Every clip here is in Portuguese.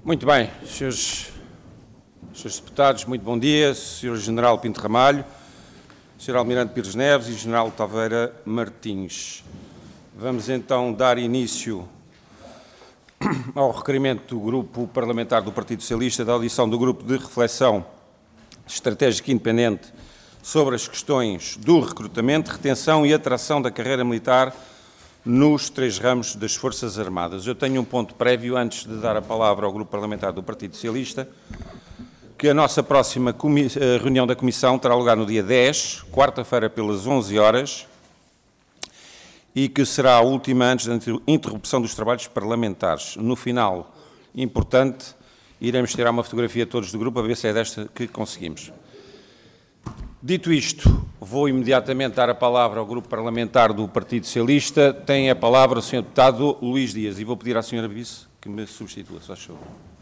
Muito bem, senhores deputados, muito bom dia. Sr. General Pinto Ramalho, Sr. Almirante Pires Neves e General Taveira Martins. Vamos então dar início ao requerimento do Grupo Parlamentar do Partido Socialista da audição do Grupo de Reflexão Estratégica Independente sobre as questões do recrutamento, retenção e atração da carreira militar nos 3 ramos das Forças Armadas. Eu tenho um ponto prévio, antes de dar a palavra ao Grupo Parlamentar do Partido Socialista, que a nossa próxima reunião da Comissão terá lugar no dia 10, quarta-feira, pelas 11 horas, e que será a última antes da interrupção dos trabalhos parlamentares. No final, importante, iremos tirar uma fotografia todos do grupo, a ver se é desta que conseguimos. Dito isto, vou imediatamente dar a palavra ao Grupo Parlamentar do Partido Socialista. Tem a palavra o Sr. Deputado Luís Dias, e vou pedir à Sra. Vice que me substitua, se faz favor.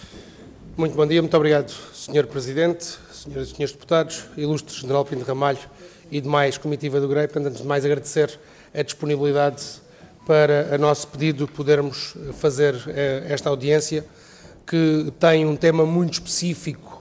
Muito bom dia, muito obrigado, Sr. Presidente, Senhoras e Senhores Deputados, ilustre General Pinto Ramalho e demais comitiva do GREI. Portanto, antes de mais agradecer a disponibilidade para a nosso pedido podermos fazer esta audiência, que tem um tema muito específico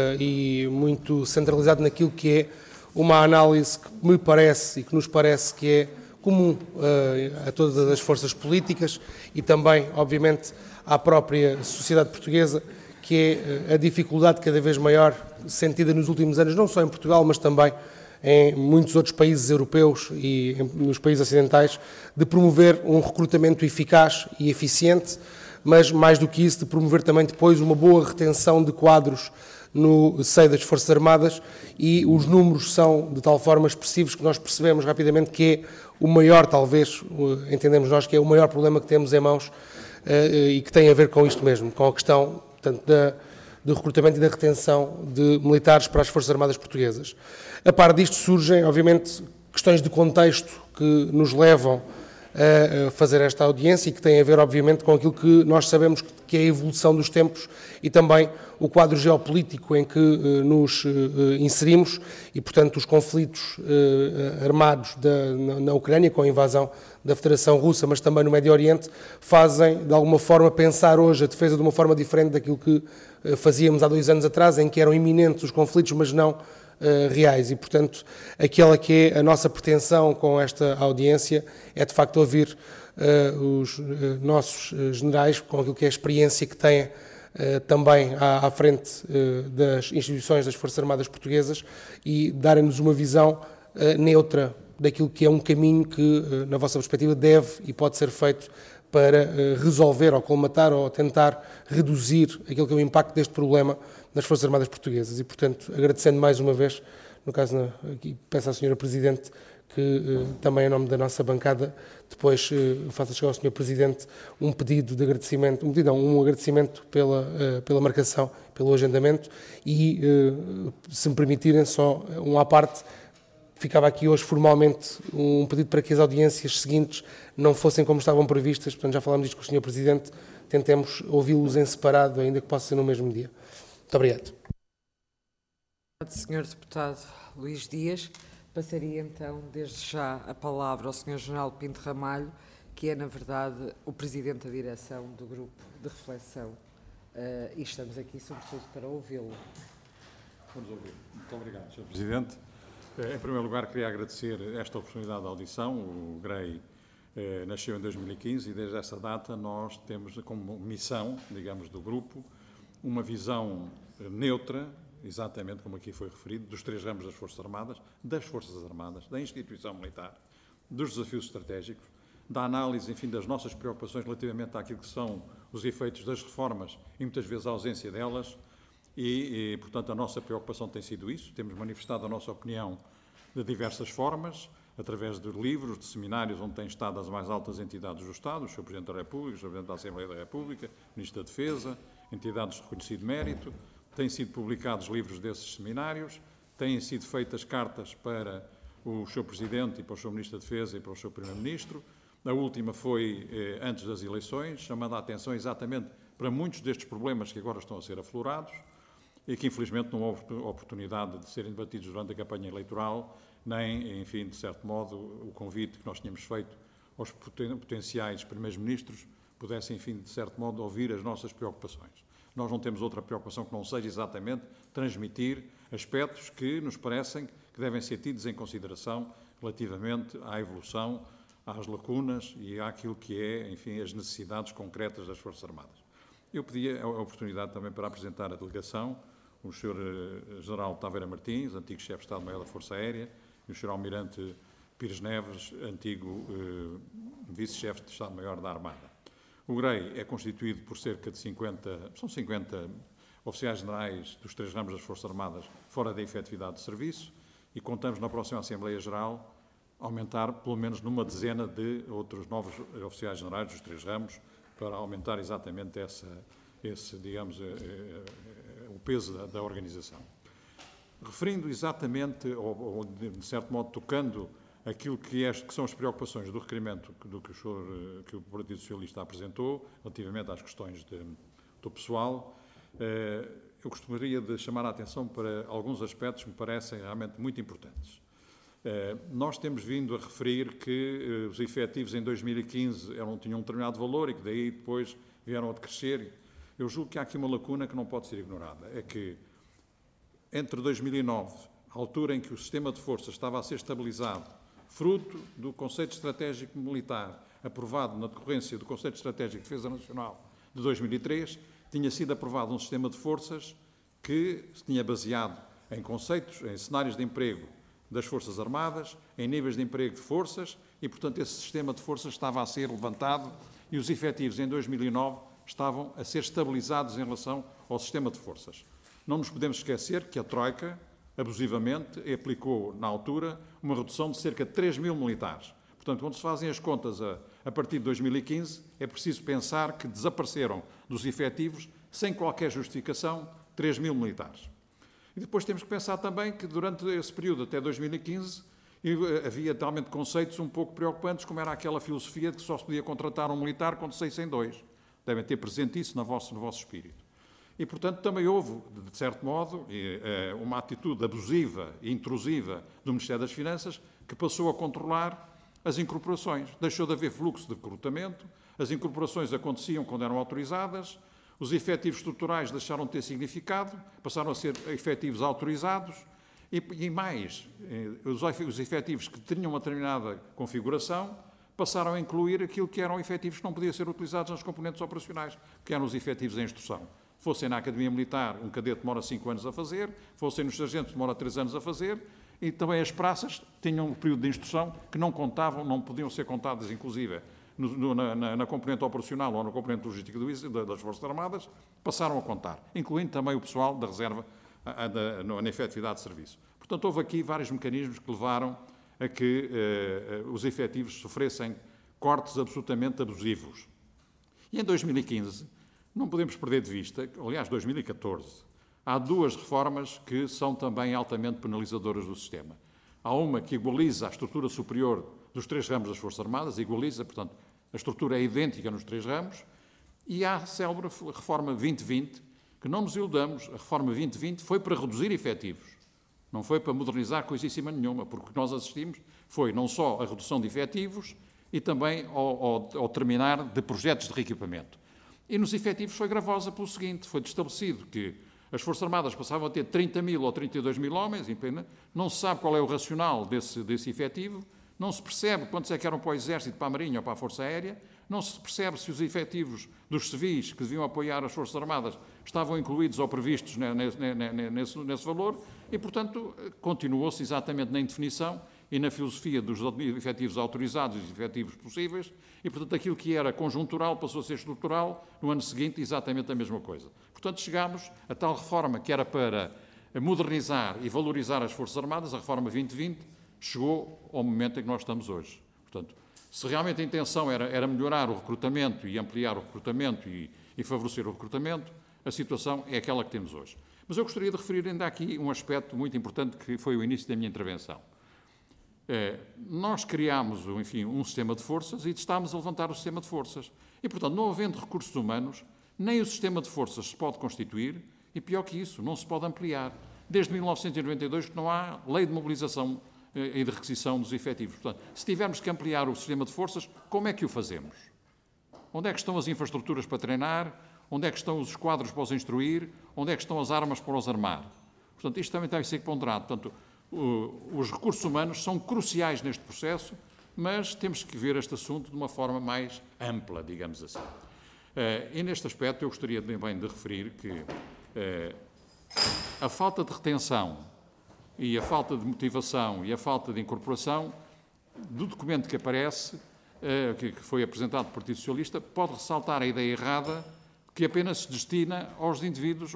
e muito centralizado naquilo que é uma análise que me parece e que nos parece que é comum a todas as forças políticas e também, obviamente, à própria sociedade portuguesa, que é a dificuldade cada vez maior sentida nos últimos anos, não só em Portugal, mas também em muitos outros países europeus e nos países ocidentais, de promover um recrutamento eficaz e eficiente, mas mais do que isso, de promover também depois uma boa retenção de quadros no seio das Forças Armadas, e os números são de tal forma expressivos que nós percebemos rapidamente que é o maior, talvez, entendemos nós que é o maior problema que temos em mãos e que tem a ver com isto mesmo, com a questão, portanto, do recrutamento e da retenção de militares para as Forças Armadas portuguesas. A par disto surgem, obviamente, questões de contexto que nos levam a fazer esta audiência e que têm a ver, obviamente, com aquilo que nós sabemos que é a evolução dos tempos e também o quadro geopolítico em que nos inserimos e, portanto, os conflitos armados na Ucrânia, com a invasão da Federação Russa, mas também no Médio Oriente, fazem, de alguma forma, pensar hoje a defesa de uma forma diferente daquilo que fazíamos há 2 anos atrás, em que eram iminentes os conflitos, mas não reais. E, portanto, aquela que é a nossa pretensão com esta audiência é, de facto, ouvir os nossos generais com aquilo que é a experiência que têm também à frente das instituições das Forças Armadas Portuguesas e darem-nos uma visão neutra daquilo que é um caminho que, na vossa perspectiva, deve e pode ser feito para resolver ou colmatar ou tentar reduzir aquilo que é o impacto deste problema nas Forças Armadas Portuguesas. E, portanto, agradecendo mais uma vez, no caso, aqui peço à Sra. Presidente que também, em nome da nossa bancada, depois faça chegar ao Sr. Presidente um pedido de agradecimento, um agradecimento pela marcação, pelo agendamento e, se me permitirem, só um à parte, ficava aqui hoje formalmente um pedido para que as audiências seguintes não fossem como estavam previstas, portanto já falámos disto com o Sr. Presidente, tentemos ouvi-los em separado, ainda que possa ser no mesmo dia. Muito obrigado. Sr. Deputado Luís Dias, passaria então desde já a palavra ao Sr. General Pinto Ramalho, que é na verdade o Presidente da Direção do Grupo de Reflexão, e estamos aqui sobretudo para ouvi-lo. Vamos ouvir. Muito obrigado, Sr. Presidente. Em primeiro lugar, queria agradecer esta oportunidade de audição. O GREI nasceu em 2015 e desde essa data nós temos como missão, digamos, do grupo, uma visão neutra, exatamente como aqui foi referido, dos 3 ramos das Forças Armadas, da instituição militar, dos desafios estratégicos, da análise, enfim, das nossas preocupações relativamente àquilo que são os efeitos das reformas e muitas vezes a ausência delas. E, portanto, a nossa preocupação tem sido isso. Temos manifestado a nossa opinião de diversas formas, através de livros, de seminários onde têm estado as mais altas entidades do Estado, o Sr. Presidente da República, o Sr. Presidente da Assembleia da República, o Ministro da Defesa, entidades de reconhecido mérito. Têm sido publicados livros desses seminários, têm sido feitas cartas para o Sr. Presidente e para o Sr. Ministro da Defesa e para o Sr. Primeiro-Ministro. A última foi antes das eleições, chamando a atenção exatamente para muitos destes problemas que agora estão a ser aflorados e que, infelizmente, não houve oportunidade de serem debatidos durante a campanha eleitoral, nem, enfim, de certo modo, o convite que nós tínhamos feito aos potenciais primeiros-ministros pudessem, enfim, de certo modo, ouvir as nossas preocupações. nós não temos outra preocupação que não seja exatamente transmitir aspectos que nos parecem que devem ser tidos em consideração relativamente à evolução, às lacunas e àquilo que é, enfim, as necessidades concretas das Forças Armadas. Eu pedi a oportunidade também para apresentar a delegação, o Sr. General Taveira Martins, antigo chefe de Estado-Maior da Força Aérea, e o Sr. Almirante Pires Neves, antigo vice-chefe de Estado-Maior da Armada. O GREI é constituído por cerca de 50 oficiais generais dos 3 ramos das Forças Armadas fora da efetividade de serviço e contamos na próxima Assembleia Geral aumentar pelo menos numa dezena de outros novos oficiais generais dos 3 ramos para aumentar exatamente o peso da organização. Referindo exatamente, ou de certo modo tocando aquilo que são as preocupações do requerimento que o Partido Socialista apresentou, relativamente às questões do pessoal, eu gostaria de chamar a atenção para alguns aspectos que me parecem realmente muito importantes. Nós temos vindo a referir que os efetivos em 2015 tinham um determinado valor e que daí depois vieram a decrescer. Eu julgo que há aqui uma lacuna que não pode ser ignorada. É que entre 2009, a altura em que o sistema de forças estava a ser estabilizado, fruto do Conceito Estratégico Militar, aprovado na decorrência do Conceito Estratégico de Defesa Nacional de 2003, tinha sido aprovado um sistema de forças que se tinha baseado em conceitos, em cenários de emprego das Forças Armadas, em níveis de emprego de forças e, portanto, esse sistema de forças estava a ser levantado e os efetivos em 2009 estavam a ser estabilizados em relação ao sistema de forças. Não nos podemos esquecer que a Troika, abusivamente, aplicou, na altura, uma redução de cerca de 3 mil militares. Portanto, quando se fazem as contas a partir de 2015, é preciso pensar que desapareceram dos efetivos, sem qualquer justificação, 3 mil militares. E depois temos que pensar também que, durante esse período, até 2015, havia realmente conceitos um pouco preocupantes, como era aquela filosofia de que só se podia contratar um militar quando 6 em 2. Devem ter presente isso no vosso espírito. E, portanto, também houve, de certo modo, uma atitude abusiva e intrusiva do Ministério das Finanças que passou a controlar as incorporações. Deixou de haver fluxo de recrutamento, as incorporações aconteciam quando eram autorizadas, os efetivos estruturais deixaram de ter significado, passaram a ser efetivos autorizados e mais, os efetivos que tinham uma determinada configuração passaram a incluir aquilo que eram efetivos que não podiam ser utilizados nas componentes operacionais, que eram os efetivos em instrução. Fossem na Academia Militar, um cadete demora 5 anos a fazer, fossem nos sargentos, demora 3 anos a fazer, e também as praças tinham um período de instrução que não contavam, não podiam ser contadas, inclusive, na componente operacional ou na componente logística das Forças Armadas, passaram a contar, incluindo também o pessoal da reserva na efetividade de serviço. Portanto, houve aqui vários mecanismos que levaram a que os efetivos sofressem cortes absolutamente abusivos. E em 2015, não podemos perder de vista, aliás, 2014, há 2 reformas que são também altamente penalizadoras do sistema. Há uma que igualiza a estrutura superior dos 3 ramos das Forças Armadas, igualiza, portanto, a estrutura é idêntica nos 3 ramos, e há a célebre reforma 2020, que não nos iludamos, a reforma 2020 foi para reduzir efetivos, não foi para modernizar coisíssima nenhuma, porque o que nós assistimos foi não só a redução de efetivos e também ao terminar de projetos de reequipamento. E nos efetivos foi gravosa pelo seguinte, foi estabelecido que as Forças Armadas passavam a ter 30 mil ou 32 mil homens, não se sabe qual é o racional desse efetivo, não se percebe quantos é que eram para o Exército, para a Marinha ou para a Força Aérea, não se percebe se os efetivos dos civis que deviam apoiar as Forças Armadas estavam incluídos ou previstos nesse valor e, portanto, continuou-se exatamente na indefinição e na filosofia dos efetivos autorizados e dos efetivos possíveis e, portanto, aquilo que era conjuntural passou a ser estrutural, no ano seguinte exatamente a mesma coisa. Portanto, chegámos a tal reforma que era para modernizar e valorizar as Forças Armadas, a reforma 2020, chegou ao momento em que nós estamos hoje. Portanto, se realmente a intenção era melhorar o recrutamento e ampliar o recrutamento e favorecer o recrutamento, a situação é aquela que temos hoje. Mas eu gostaria de referir ainda aqui um aspecto muito importante que foi o início da minha intervenção. Nós criámos, enfim, um sistema de forças e estamos a levantar o sistema de forças. E, portanto, não havendo recursos humanos, nem o sistema de forças se pode constituir e, pior que isso, não se pode ampliar. Desde 1992 que não há lei de mobilização e de requisição dos efetivos. Portanto, se tivermos que ampliar o sistema de forças, como é que o fazemos? Onde é que estão as infraestruturas para treinar? onde é que estão os esquadros para os instruir, onde é que estão as armas para os armar. Portanto, isto também tem que ser ponderado. Portanto, os recursos humanos são cruciais neste processo, mas temos que ver este assunto de uma forma mais ampla, digamos assim. E neste aspecto eu gostaria também de referir que a falta de retenção e a falta de motivação e a falta de incorporação do documento que aparece, que foi apresentado pelo Partido Socialista, pode ressaltar a ideia errada que apenas se destina aos indivíduos,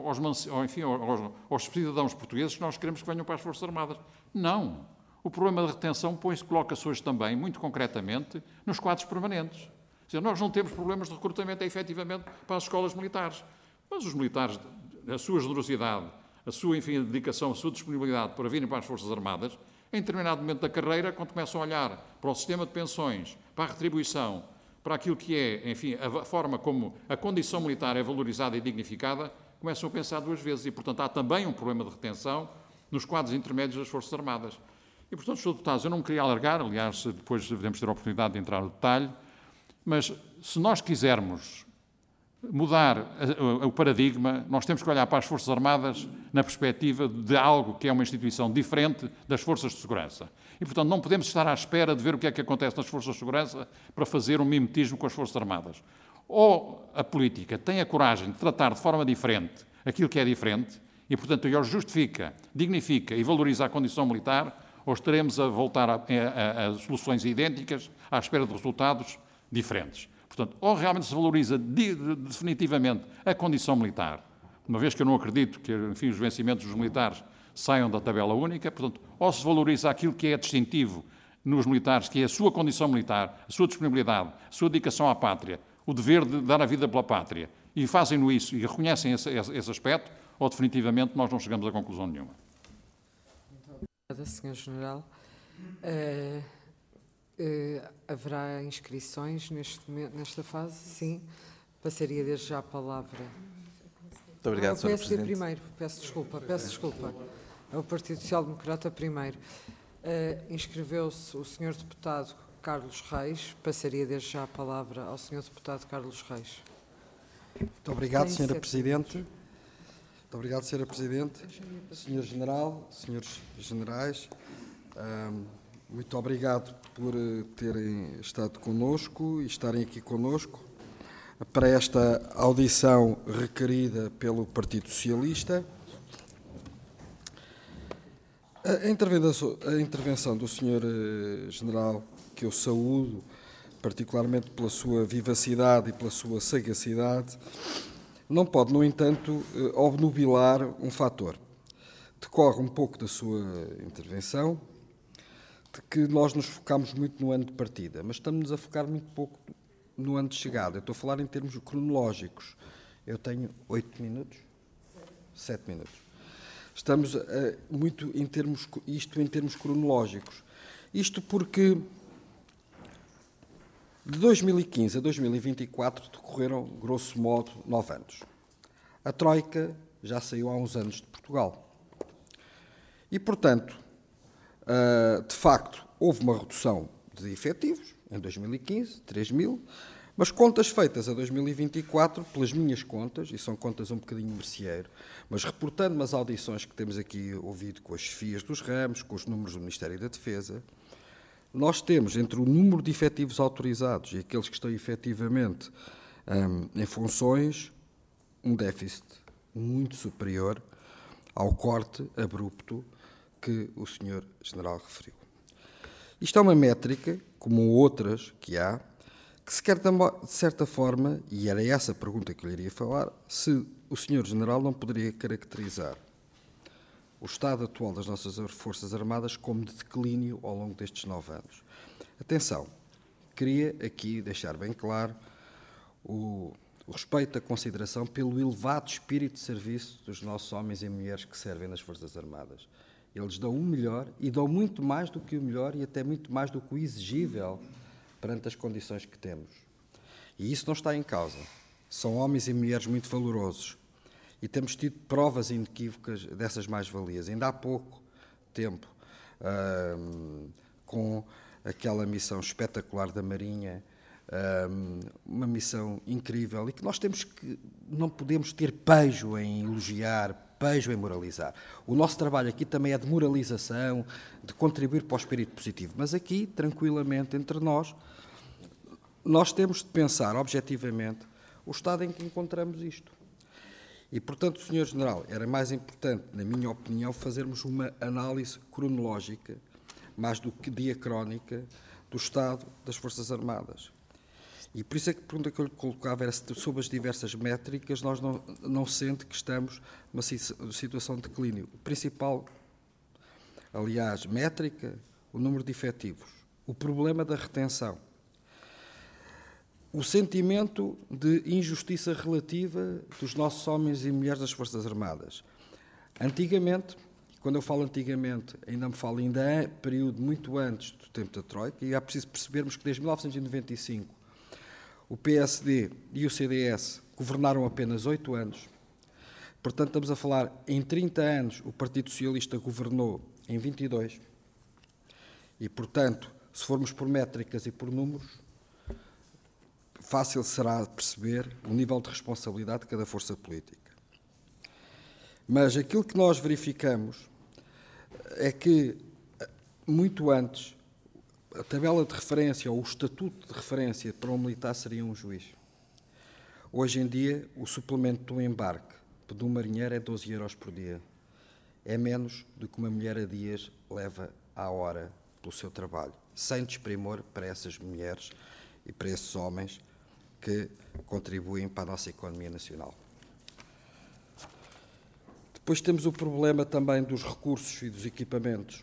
aos cidadãos portugueses que nós queremos que venham para as Forças Armadas. Não. O problema da retenção coloca-se hoje também, muito concretamente, nos quadros permanentes. Quer dizer, nós não temos problemas de recrutamento, efetivamente, para as escolas militares. Mas os militares, a sua generosidade, a sua dedicação, a sua disponibilidade para virem para as Forças Armadas, em determinado momento da carreira, quando começam a olhar para o sistema de pensões, para a retribuição, para aquilo que é, a forma como a condição militar é valorizada e dignificada, começam a pensar duas vezes. E, portanto, há também um problema de retenção nos quadros intermédios das Forças Armadas. E, portanto, Sr. Deputados, eu não me queria alargar, aliás, depois devemos ter a oportunidade de entrar no detalhe, mas se nós quisermos mudar o paradigma, nós temos que olhar para as Forças Armadas na perspectiva de algo que é uma instituição diferente das Forças de Segurança. E, portanto, não podemos estar à espera de ver o que é que acontece nas Forças de Segurança para fazer um mimetismo com as Forças Armadas. Ou a política tem a coragem de tratar de forma diferente aquilo que é diferente e, portanto, ou justifica, dignifica e valoriza a condição militar, ou estaremos a voltar a soluções idênticas à espera de resultados diferentes. Portanto, ou realmente se valoriza definitivamente a condição militar, uma vez que eu não acredito que, os vencimentos dos militares saiam da tabela única, portanto, ou se valoriza aquilo que é distintivo nos militares, que é a sua condição militar, a sua disponibilidade, a sua dedicação à pátria, o dever de dar a vida pela pátria, e fazem-no isso e reconhecem esse aspecto, ou definitivamente nós não chegamos a conclusão nenhuma. Muito obrigada, Sr. General. Haverá inscrições nesta fase? Sim. Passaria desde já a palavra. Muito obrigado, Sr. Presidente. primeiro. Peço desculpa. É o Partido Social Democrata primeiro. Inscreveu-se o Sr. Deputado Carlos Reis. Passaria desde já a palavra ao Sr. Deputado Carlos Reis. Muito obrigado, Sra. Presidente. Muito obrigado, Sra. Presidente. Sr. General, Srs. Generais, muito obrigado por terem estado connosco e estarem aqui connosco para esta audição requerida pelo Partido Socialista. A intervenção do Sr. General, que eu saúdo, particularmente pela sua vivacidade e pela sua sagacidade, não pode, no entanto, obnubilar um fator. Decorre um pouco da sua intervenção de que nós nos focamos muito no ano de partida, mas estamos a focar muito pouco no ano de chegada. Eu estou a falar em termos cronológicos. Eu tenho 8 minutos? 7 minutos. Estamos muito em termos cronológicos. Isto porque de 2015 a 2024 decorreram, grosso modo, 9 anos. A Troika já saiu há uns anos de Portugal. E, portanto, de facto, houve uma redução de efetivos em 2015, 3.000, mas contas feitas a 2024, pelas minhas contas, e são contas um bocadinho merceeiro, mas reportando as audições que temos aqui ouvido com as chefias dos ramos, com os números do Ministério da Defesa, nós temos, entre o número de efetivos autorizados e aqueles que estão efetivamente em funções, um déficit muito superior ao corte abrupto que o Sr. General referiu. Isto é uma métrica, como outras que há, que se quer, de certa forma, e era essa a pergunta que eu lhe iria falar, se o Sr. General não poderia caracterizar o estado atual das nossas Forças Armadas como de declínio ao longo destes 9 anos. Atenção, queria aqui deixar bem claro o respeito, a consideração pelo elevado espírito de serviço dos nossos homens e mulheres que servem nas Forças Armadas. Eles dão o melhor e dão muito mais do que o melhor e até muito mais do que o exigível perante as condições que temos. E isso não está em causa. São homens e mulheres muito valorosos. E temos tido provas inequívocas dessas mais-valias. Ainda há pouco tempo, com aquela missão espetacular da Marinha uma missão incrível e que nós não podemos ter pejo em elogiar, pejo em moralizar. O nosso trabalho aqui também é de moralização, de contribuir para o espírito positivo, mas aqui, tranquilamente, entre nós temos de pensar objetivamente o estado em que encontramos isto. E, portanto, Sr. General, era mais importante, na minha opinião, fazermos uma análise cronológica, mais do que diacrónica, do estado das Forças Armadas. E por isso é que a pergunta que eu lhe colocava era se, sobre as diversas métricas, nós não sente que estamos numa situação de declínio. O principal, aliás, métrica, o número de efetivos, o problema da retenção, o sentimento de injustiça relativa dos nossos homens e mulheres das Forças Armadas. Antigamente, quando eu falo antigamente, ainda me falo ainda período muito antes do tempo da Troika, e é preciso percebermos que desde 1995 o PSD e o CDS governaram apenas 8 anos. Portanto, estamos a falar em 30 anos, o Partido Socialista governou em 22. E, portanto, se formos por métricas e por números, fácil será perceber o nível de responsabilidade de cada força política. Mas aquilo que nós verificamos é que, muito antes, a tabela de referência ou o estatuto de referência para um militar seria um juiz. Hoje em dia, o suplemento do embarque de um marinheiro é 12 euros por dia. É menos do que uma mulher a dias leva à hora pelo seu trabalho, sem desprimor para essas mulheres e para esses homens que contribuem para a nossa economia nacional. Depois temos o problema também dos recursos e dos equipamentos.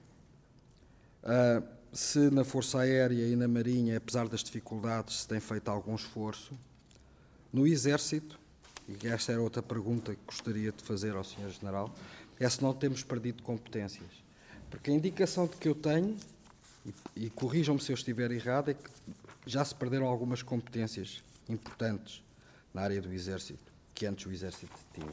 Se na Força Aérea e na Marinha, apesar das dificuldades, se tem feito algum esforço, no Exército, e esta era outra pergunta que gostaria de fazer ao Sr. General, é se não temos perdido competências. Porque a indicação de que eu tenho, e corrijam-me se eu estiver errado, é que já se perderam algumas competências importantes na área do Exército, que antes o Exército tinha.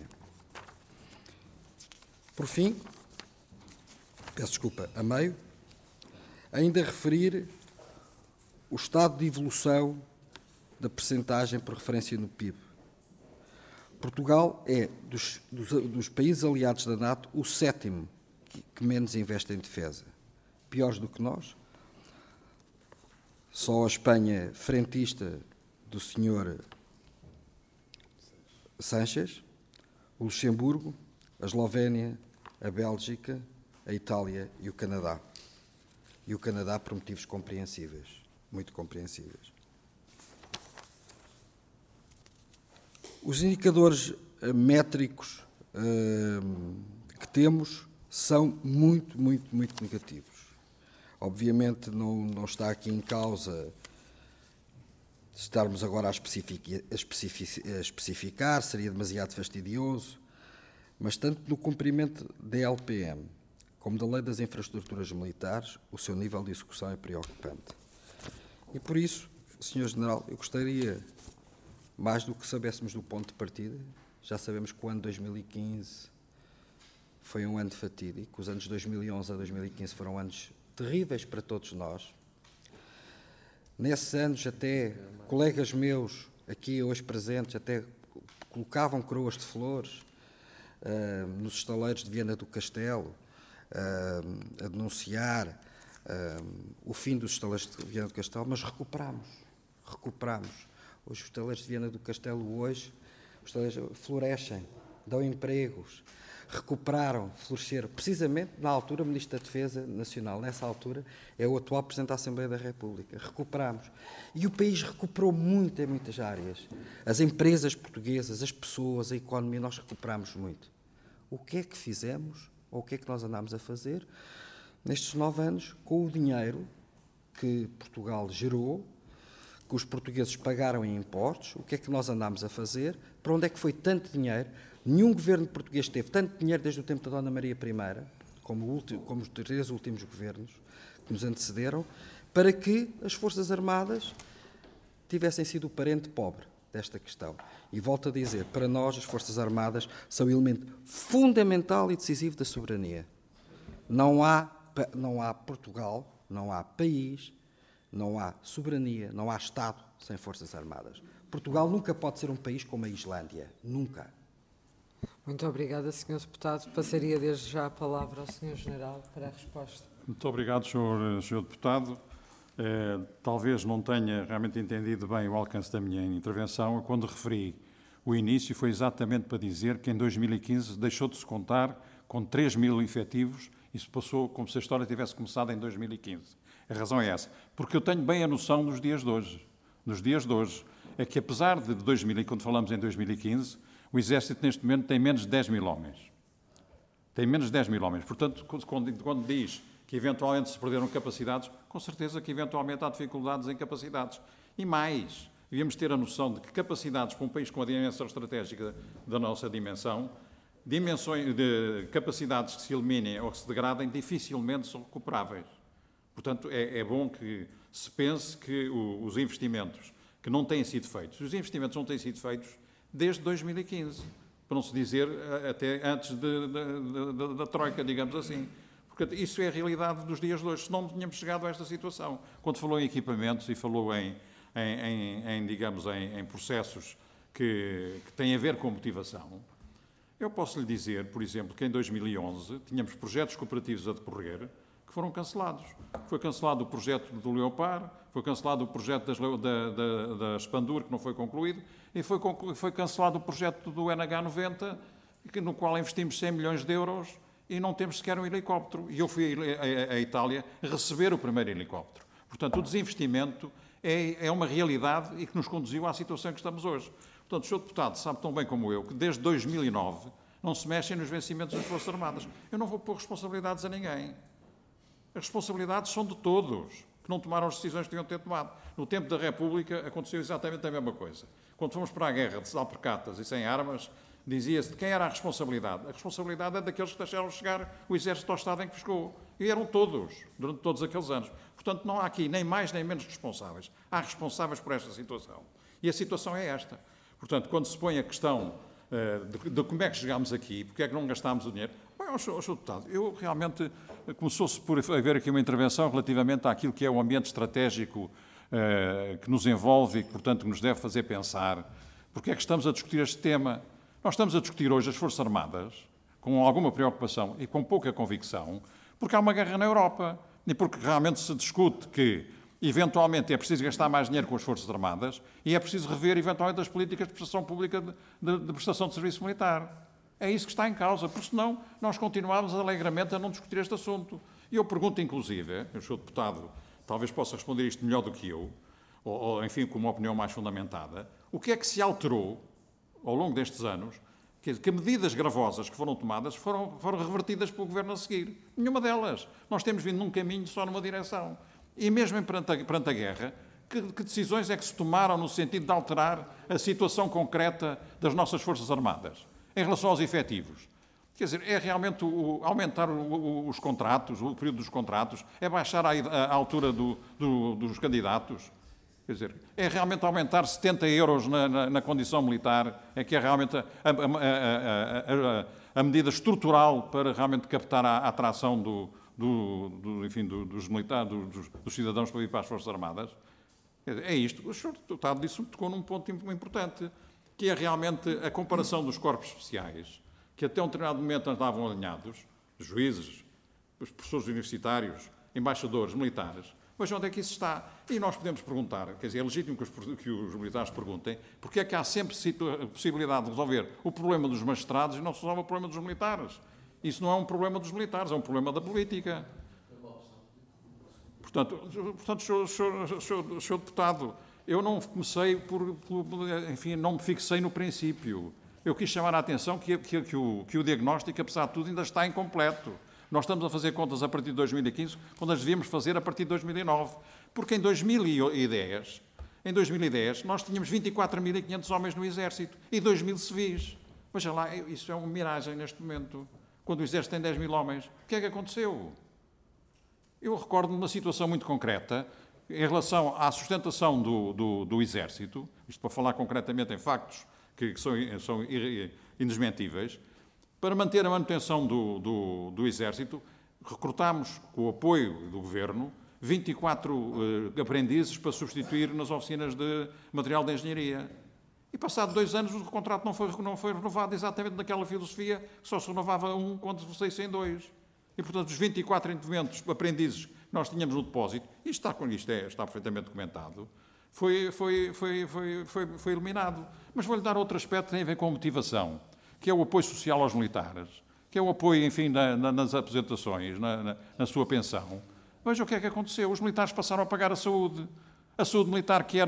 Por fim, peço desculpa, a meio, ainda referir o estado de evolução da percentagem por referência no PIB. Portugal é, dos países aliados da NATO, o 7º que menos investe em defesa. Piores do que nós. Só a Espanha, frentista do Sr. Sánchez, o Luxemburgo, a Eslovénia, a Bélgica, a Itália e o Canadá. E o Canadá por motivos compreensíveis, muito compreensíveis. Os indicadores métricos que temos são muito negativos. Obviamente não está aqui em causa estarmos agora a especificar, seria demasiado fastidioso, mas tanto no cumprimento da LPM como da Lei das Infraestruturas Militares, o seu nível de execução é preocupante. E por isso, Sr. General, eu gostaria, mais do que soubéssemos do ponto de partida, já sabemos que o ano 2015 foi um ano fatídico, os anos 2011 a 2015 foram anos terríveis para todos nós. Nesses anos, até colegas meus, aqui hoje presentes, até colocavam coroas de flores nos estaleiros de Viana do Castelo, a denunciar o fim dos estaleiros de Viana do Castelo, mas recuperamos. Os estaleiros de Viana do Castelo hoje, os estaleiros florescem, dão empregos, recuperaram, floresceram. Precisamente na altura, o Ministro da Defesa Nacional, nessa altura, é o atual Presidente da Assembleia da República. Recuperamos. E o país recuperou muito em muitas áreas. As empresas portuguesas, as pessoas, a economia, nós recuperamos muito. O que é que fizemos, ou o que é que nós andámos a fazer nestes 9 anos com o dinheiro que Portugal gerou, que os portugueses pagaram em impostos? O que é que nós andámos a fazer? Para onde é que foi tanto dinheiro? Nenhum governo português teve tanto dinheiro desde o tempo da Dona Maria I, como os 3 últimos governos que nos antecederam, para que as Forças Armadas tivessem sido o parente pobre desta questão. E volto a dizer, para nós as Forças Armadas são um elemento fundamental e decisivo da soberania. Não há Portugal, não há país Não há soberania, não há Estado sem Forças Armadas. Portugal nunca pode ser um país como a Islândia. Nunca. Muito obrigada, Sr. Deputado. Passaria desde já a palavra ao Sr. General para a resposta. Muito obrigado, Sr. Deputado. Talvez não tenha realmente entendido bem o alcance da minha intervenção. Quando referi o início, foi exatamente para dizer que em 2015 deixou de se contar com 3.000 efetivos e se passou como se a história tivesse começado em 2015. A razão é essa. Porque eu tenho bem a noção dos dias de hoje. Nos dias de hoje. É que apesar de 2000, quando falamos em 2015, o Exército neste momento tem menos de 10.000 homens. Tem menos de 10.000 homens. Portanto, quando diz que eventualmente se perderam capacidades, com certeza que eventualmente há dificuldades em capacidades. E mais, devíamos ter a noção de que capacidades para um país com a dimensão estratégica da nossa dimensão, de capacidades que se eliminem ou que se degradem, dificilmente são recuperáveis. Portanto, é bom que se pense que os investimentos que não têm sido feitos, os investimentos não têm sido feitos desde 2015, para não se dizer até antes da Troika, digamos assim. Porque isso é a realidade dos dias de hoje, senão não tínhamos chegado a esta situação. Quando falou em equipamentos e falou em processos que têm a ver com motivação, eu posso lhe dizer, por exemplo, que em 2011 tínhamos projetos cooperativos a decorrer que foram cancelados. Foi cancelado o projeto do Leopard, foi cancelado o projeto da Spandur, que não foi concluído, e foi cancelado o projeto do NH90, no qual investimos 100 milhões de euros e não temos sequer um helicóptero. E eu fui à Itália receber o primeiro helicóptero. Portanto, o desinvestimento é uma realidade e que nos conduziu à situação em que estamos hoje. Portanto, o Sr. Deputado sabe tão bem como eu que desde 2009 não se mexem nos vencimentos das Forças Armadas. Eu não vou pôr responsabilidades a ninguém. As responsabilidades são de todos, que não tomaram as decisões que tinham de ter tomado. No tempo da República aconteceu exatamente a mesma coisa. Quando fomos para a guerra de Salpercatas e sem armas, dizia-se de quem era a responsabilidade. A responsabilidade é daqueles que deixaram chegar o exército ao estado em que ficou. E eram todos, durante todos aqueles anos. Portanto, não há aqui nem mais nem menos responsáveis. Há responsáveis por esta situação. E a situação é esta. Portanto, quando se põe a questão de como é que chegámos aqui, porque é que não gastámos o dinheiro, bem, Sr. Deputado, eu realmente começou-se por haver aqui uma intervenção relativamente àquilo que é o ambiente estratégico que nos envolve e que, portanto, nos deve fazer pensar porque é que estamos a discutir este tema. Nós estamos a discutir hoje as Forças Armadas com alguma preocupação e com pouca convicção, porque há uma guerra na Europa e porque realmente se discute que, eventualmente, é preciso gastar mais dinheiro com as Forças Armadas e é preciso rever, eventualmente, as políticas de prestação pública de prestação de serviço militar. É isso que está em causa, porque senão nós continuamos alegremente a não discutir este assunto. E eu pergunto, inclusive, o Sr. Deputado talvez possa responder isto melhor do que eu, ou enfim, com uma opinião mais fundamentada, o que é que se alterou ao longo destes anos, que medidas gravosas que foram tomadas foram revertidas pelo Governo a seguir? Nenhuma delas. Nós temos vindo num caminho só numa direção. E mesmo perante a guerra, que decisões é que se tomaram no sentido de alterar a situação concreta das nossas Forças Armadas? Em relação aos efetivos. Quer dizer, é realmente aumentar os contratos, o período dos contratos, é baixar a altura dos candidatos. Quer dizer, é realmente aumentar 70 euros na condição militar, é que é realmente a medida estrutural para realmente captar a atração dos militares, dos cidadãos para ir para as Forças Armadas. Quer dizer, é isto. O Sr. Deputado tocou num ponto importante, que é realmente a comparação dos corpos especiais, que até um determinado momento andavam alinhados, juízes, os professores universitários, embaixadores, militares. Mas onde é que isso está? E nós podemos perguntar, quer dizer, é legítimo que os militares perguntem, porque é que há sempre a possibilidade de resolver o problema dos magistrados e não se resolve o problema dos militares. Isso não é um problema dos militares, é um problema da política. Portanto, Sr. Deputado, eu não comecei enfim, não me fixei no princípio. Eu quis chamar a atenção que o diagnóstico, apesar de tudo, ainda está incompleto. Nós estamos a fazer contas a partir de 2015, quando as devíamos fazer a partir de 2009. Porque em 2010, nós tínhamos 24.500 homens no Exército e 2.000 civis. Veja lá, isso é uma miragem neste momento. Quando o Exército tem 10.000 homens, o que é que aconteceu? Eu recordo-me de uma situação muito concreta em relação à sustentação do Exército, isto para falar concretamente em factos que são indesmentíveis, para manter a manutenção do Exército, recrutámos, com o apoio do Governo, 24 aprendizes para substituir nas oficinas de material de engenharia. E passado 2 anos o contrato não foi renovado exatamente naquela filosofia, que só se renovava um quando saíssem 2. E, portanto, os 24 aprendizes que nós tínhamos no depósito, isto está perfeitamente documentado, foi eliminado. Mas vou-lhe dar outro aspecto que tem a ver com a motivação, que é o apoio social aos militares, que é o apoio, enfim, nas aposentações, na sua pensão. Veja o que é que aconteceu. Os militares passaram a pagar a saúde. A saúde militar, que era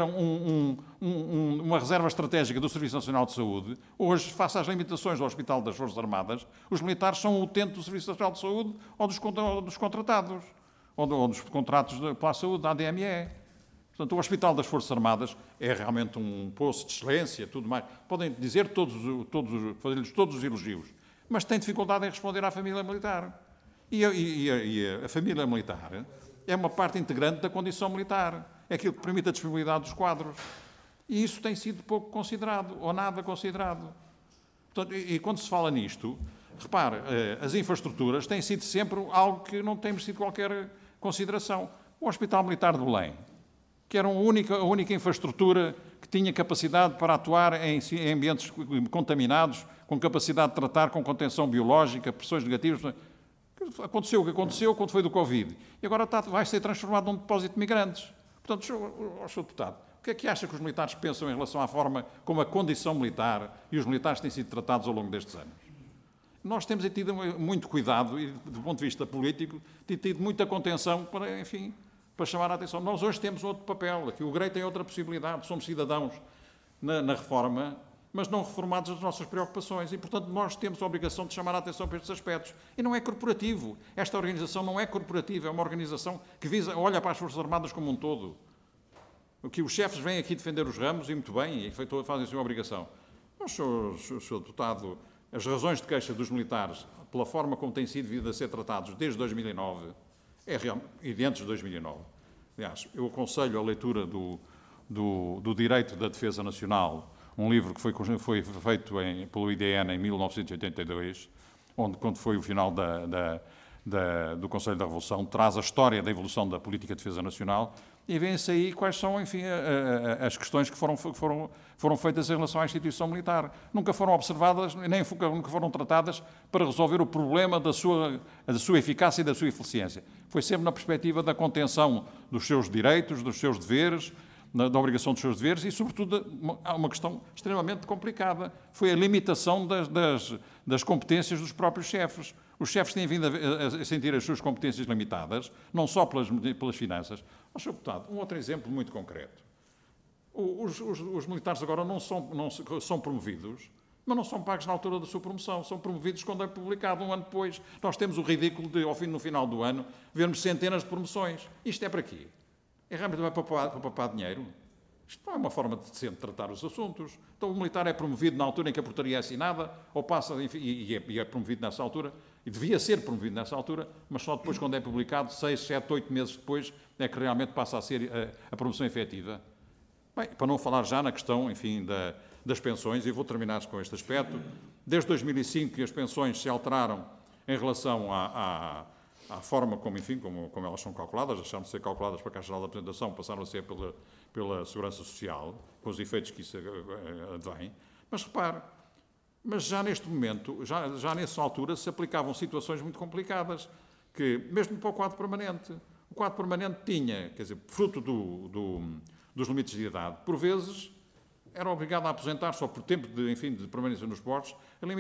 uma reserva estratégica do Serviço Nacional de Saúde, hoje, face às limitações do Hospital das Forças Armadas, os militares são o utente do Serviço Nacional de Saúde ou dos contratados, ou dos contratos pela saúde, da ADME. Portanto, o Hospital das Forças Armadas é realmente um poço de excelência, tudo mais. Podem dizer fazer-lhes todos os elogios, mas tem dificuldade em responder à família militar. E a família militar é uma parte integrante da condição militar. É aquilo que permite a disponibilidade dos quadros. E isso tem sido pouco considerado, ou nada considerado. Portanto, e quando se fala nisto, repare, as infraestruturas têm sido sempre algo que não tem merecido qualquer consideração. O Hospital Militar de Belém, que era a única infraestrutura que tinha capacidade para atuar em ambientes contaminados, com capacidade de tratar com contenção biológica, pressões negativas. Aconteceu o que aconteceu quando foi do Covid. E agora vai ser transformado num depósito de migrantes. Portanto, Sr. Deputado, o que é que acha que os militares pensam em relação à forma como a condição militar e os militares têm sido tratados ao longo destes anos? Nós temos tido muito cuidado e, do ponto de vista político, tido muita contenção para, enfim, para chamar a atenção. Nós hoje temos outro papel, aqui o GREI tem outra possibilidade, somos cidadãos na reforma, mas não reformados das nossas preocupações e, portanto, nós temos a obrigação de chamar a atenção para estes aspectos. E não é corporativo. Esta organização não é corporativa, é uma organização que olha para as Forças Armadas como um todo. O que os chefes vêm aqui defender os ramos, e muito bem, e fazem a sua obrigação. Mas, Sr. Deputado, as razões de queixa dos militares, pela forma como têm sido vindo a ser tratados desde 2009, e de antes de 2009. Aliás, eu aconselho a leitura do Direito da Defesa Nacional, um livro que foi feito pelo IDN em 1982, quando foi o final do Conselho da Revolução, traz a história da evolução da política de defesa nacional e vê-se aí quais são, enfim, as questões que foram feitas em relação à instituição militar. Nunca foram observadas, nem nunca foram tratadas para resolver o problema da sua eficácia e da sua eficiência. Foi sempre na perspectiva da contenção dos seus direitos, dos seus deveres, da obrigação dos seus deveres e, sobretudo, há uma questão extremamente complicada. foi a limitação das competências dos próprios chefes. Os chefes têm vindo a sentir as suas competências limitadas, não só pelas finanças. Mas, Sr. Deputado, um outro exemplo muito concreto. Os militares agora não são promovidos, mas não são pagos na altura da sua promoção. São promovidos quando é publicado, um ano depois. Nós temos o ridículo de, no final do ano, vermos centenas de promoções. Isto é para quê? É realmente para papar dinheiro? Isto não é uma forma decente de tratar os assuntos. Então, o militar é promovido na altura em que a portaria é assinada, ou passa, enfim, e é promovido nessa altura, e devia ser promovido nessa altura, mas só depois, quando é publicado, 6, 7, 8 meses depois, é que realmente passa a ser a promoção efetiva. Bem, para não falar já na questão, enfim, das pensões, e vou terminar com este aspecto, desde 2005 que as pensões se alteraram em relação à forma como, enfim, como elas são calculadas, deixaram de ser calculadas para a Caixa Geral de Apresentação, passaram a ser pela Segurança Social, com os efeitos que isso advém. Mas repare, mas já neste momento, já nessa altura, se aplicavam situações muito complicadas, que, mesmo para o quadro permanente, o quadro permanente tinha, quer dizer, fruto dos limites de idade, por vezes era obrigado a aposentar-se, ou por tempo de permanência nos postos,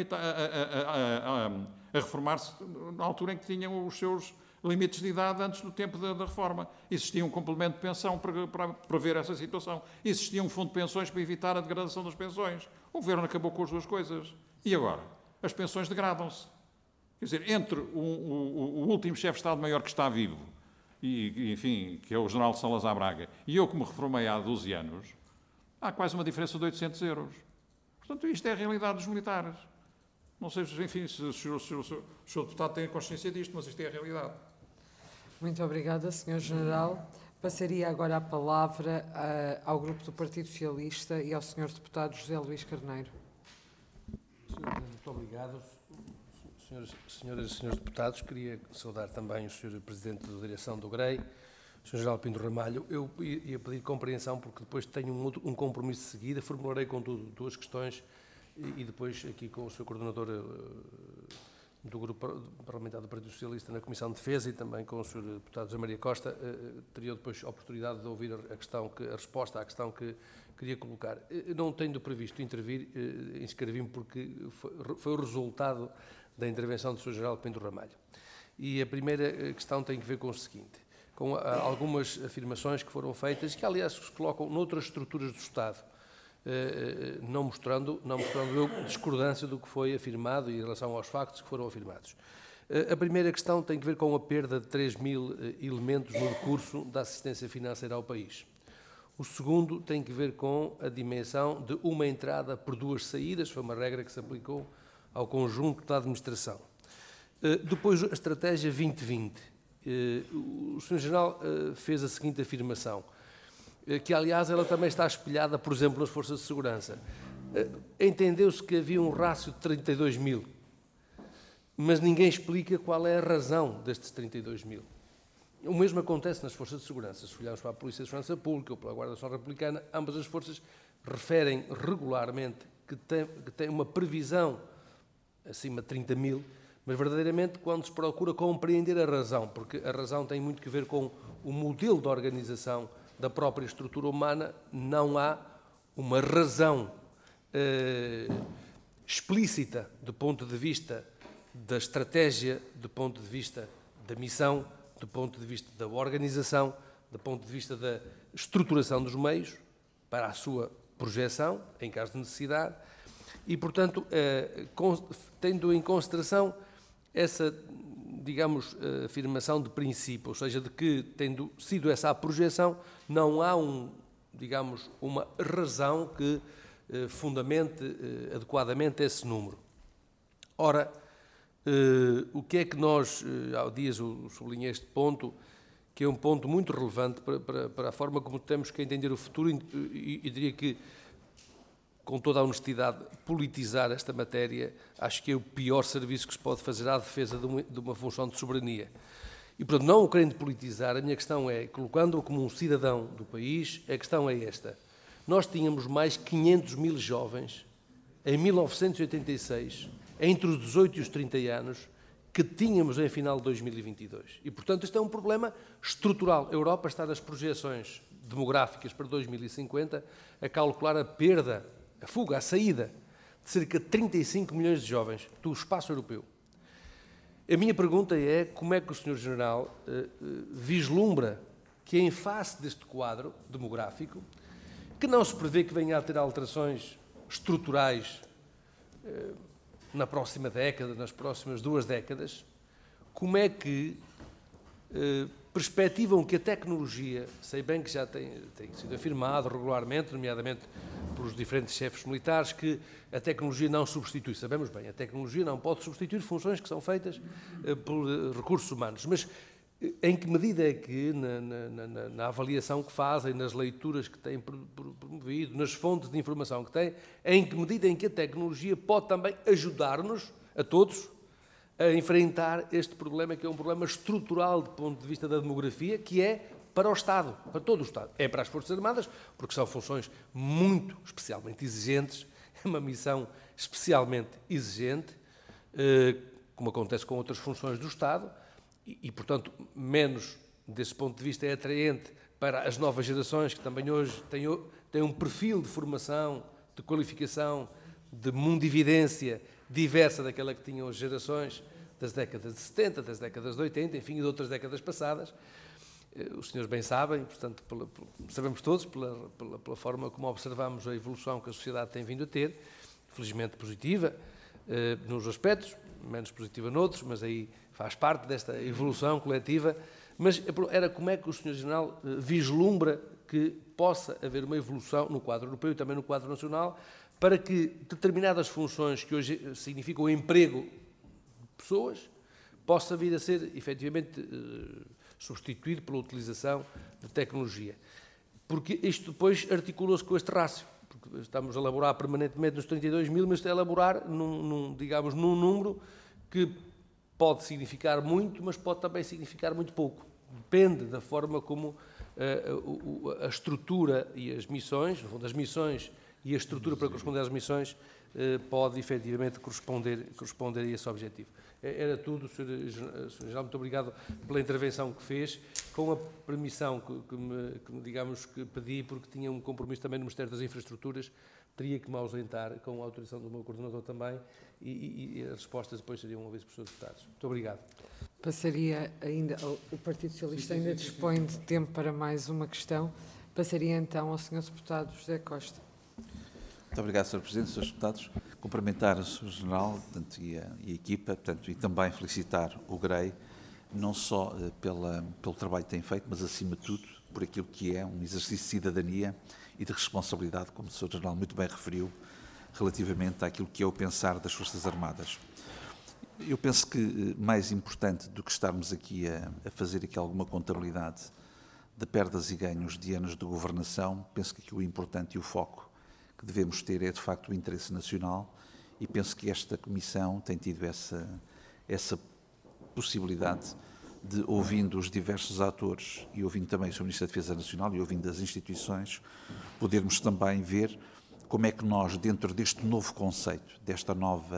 a reformar-se na altura em que tinham os seus limites de idade antes do tempo da reforma. Existia um complemento de pensão para prever essa situação. Existia um fundo de pensões para evitar a degradação das pensões. O Governo acabou com as duas coisas. E agora? As pensões degradam-se. Quer dizer, entre o último chefe de Estado-Maior que está vivo, e, enfim, que é o general Salazar Braga, e eu que me reformei há 12 anos, há quase uma diferença de 800 euros. Portanto, isto é a realidade dos militares. Não sei, enfim, se o Sr. Deputado tem consciência disto, mas isto é a realidade. Muito obrigada, Sr. General. Passaria agora a palavra ao Grupo do Partido Socialista e ao Sr. Deputado José Luís Carneiro. Muito obrigado. Senhoras e senhores deputados, queria saudar também o Sr. Presidente da Direção do GREI, Sr. General Pinto Ramalho, eu ia pedir compreensão porque depois tenho um compromisso de seguida, formularei contudo duas questões e depois aqui com o Sr. Coordenador do Grupo Parlamentar do Partido Socialista na Comissão de Defesa e também com o Sr. Deputado José Maria Costa, teria depois a oportunidade de ouvir a resposta à questão que queria colocar. Não tendo previsto intervir, inscrevi-me porque foi o resultado da intervenção do Sr. General Pinto Ramalho. E a primeira questão tem que ver com o seguinte, com algumas afirmações que foram feitas, que aliás se colocam noutras estruturas do Estado, não mostrando eu discordância do que foi afirmado e em relação aos factos que foram afirmados. A primeira questão tem que ver com a perda de 3.000 elementos no recurso da assistência financeira ao país. O segundo tem que ver com a dimensão de uma entrada por duas saídas, foi uma regra que se aplicou ao conjunto da administração. Depois, a estratégia 2020. O Sr. General fez a seguinte afirmação, que aliás ela também está espelhada, por exemplo, nas forças de segurança. Entendeu-se que havia um rácio de 32.000, mas ninguém explica qual é a razão destes 32.000. O mesmo acontece nas forças de segurança. Se olharmos para a Polícia de Segurança Pública ou pela Guarda Nacional Republicana, ambas as forças referem regularmente que tem uma previsão acima de 30.000, mas verdadeiramente quando se procura compreender a razão, porque a razão tem muito que ver com o modelo de organização da própria estrutura humana, não há uma razão explícita do ponto de vista da estratégia, do ponto de vista da missão, do ponto de vista da organização, do ponto de vista da estruturação dos meios para a sua projeção, em caso de necessidade, e, portanto, tendo em consideração essa, digamos, afirmação de princípio, ou seja, de que, tendo sido essa a projeção, não há digamos, uma razão que fundamente adequadamente esse número. Ora, o que é que nós, há dias eu sublinhei este ponto, que é um ponto muito relevante para a forma como temos que entender o futuro e diria que, com toda a honestidade, politizar esta matéria, acho que é o pior serviço que se pode fazer à defesa de uma função de soberania. E, portanto, não o querendo politizar, a minha questão é, colocando-o como um cidadão do país, a questão é esta. Nós tínhamos mais 500.000 jovens, em 1986, entre os 18 e os 30 anos, que tínhamos em final de 2022. E, portanto, isto é um problema estrutural. A Europa está nas projeções demográficas para 2050 a calcular a perda, a fuga, a saída de cerca de 35 milhões de jovens do espaço europeu. A minha pergunta é como é que o Sr. General vislumbra que, em face deste quadro demográfico, que não se prevê que venha a ter alterações estruturais na próxima década, nas próximas 2 décadas, como é que perspectivam que a tecnologia, sei bem que já tem sido afirmado regularmente, nomeadamente pelos diferentes chefes militares, que a tecnologia não substitui, sabemos bem, a tecnologia não pode substituir funções que são feitas por recursos humanos, mas em que medida é que, na avaliação que fazem, nas leituras que têm promovido, nas fontes de informação que têm, em que medida em que a tecnologia pode também ajudar-nos, a todos, a enfrentar este problema, que é um problema estrutural do ponto de vista da demografia, que é para o Estado, para todo o Estado. É para as Forças Armadas, porque são funções muito, especialmente exigentes, é uma missão especialmente exigente, como acontece com outras funções do Estado, e, portanto, menos, desse ponto de vista, é atraente para as novas gerações, que também hoje têm um perfil de formação, de qualificação, de mundividência diversa daquela que tinham as gerações das décadas de 70, das décadas de 80, enfim, e de outras décadas passadas. Os senhores bem sabem, portanto, sabemos todos, pela forma como observamos a evolução que a sociedade tem vindo a ter, felizmente positiva, nos aspectos, menos positiva noutros, mas aí faz parte desta evolução coletiva. Mas era como é que o Sr. General vislumbra que possa haver uma evolução no quadro europeu e também no quadro nacional, para que determinadas funções que hoje significam o emprego de pessoas possa vir a ser efetivamente substituído pela utilização de tecnologia. Porque isto depois articula-se com este rácio, porque estamos a elaborar permanentemente nos 32.000, mas está a elaborar digamos, num número que pode significar muito, mas pode também significar muito pouco. depende da forma como a estrutura e as missões, no fundo, as missões e a estrutura para corresponder às missões pode efetivamente corresponder a esse objetivo. Era tudo, Sr. General, muito obrigado pela intervenção que fez, com a permissão digamos, que pedi, porque tinha um compromisso também no Ministério das Infraestruturas, teria que me ausentar, com a autorização do meu coordenador também, e as respostas depois seriam uma vez por Sr. Deputados. Muito obrigado. Passaria ainda, o Partido Socialista ainda dispõe de tempo para mais uma questão. Passaria então ao Sr. Deputado José Costa. Muito obrigado, Sr. Presidente, Srs. Deputados. Cumprimentar o Sr. General, portanto, e a equipa, portanto, e também felicitar o GREI, não só pelo trabalho que tem feito, mas, acima de tudo, por aquilo que é um exercício de cidadania e de responsabilidade, como o Sr. General muito bem referiu, relativamente àquilo que é o pensar das Forças Armadas. Eu penso que mais importante do que estarmos aqui a fazer aqui alguma contabilidade de perdas e ganhos de anos de governação, penso que aqui o importante e o foco que devemos ter é, de facto, o interesse nacional, e penso que esta Comissão tem tido essa possibilidade de, ouvindo os diversos atores e ouvindo também o Sr. Ministro da Defesa Nacional e ouvindo as instituições, podermos também ver como é que nós, dentro deste novo conceito, deste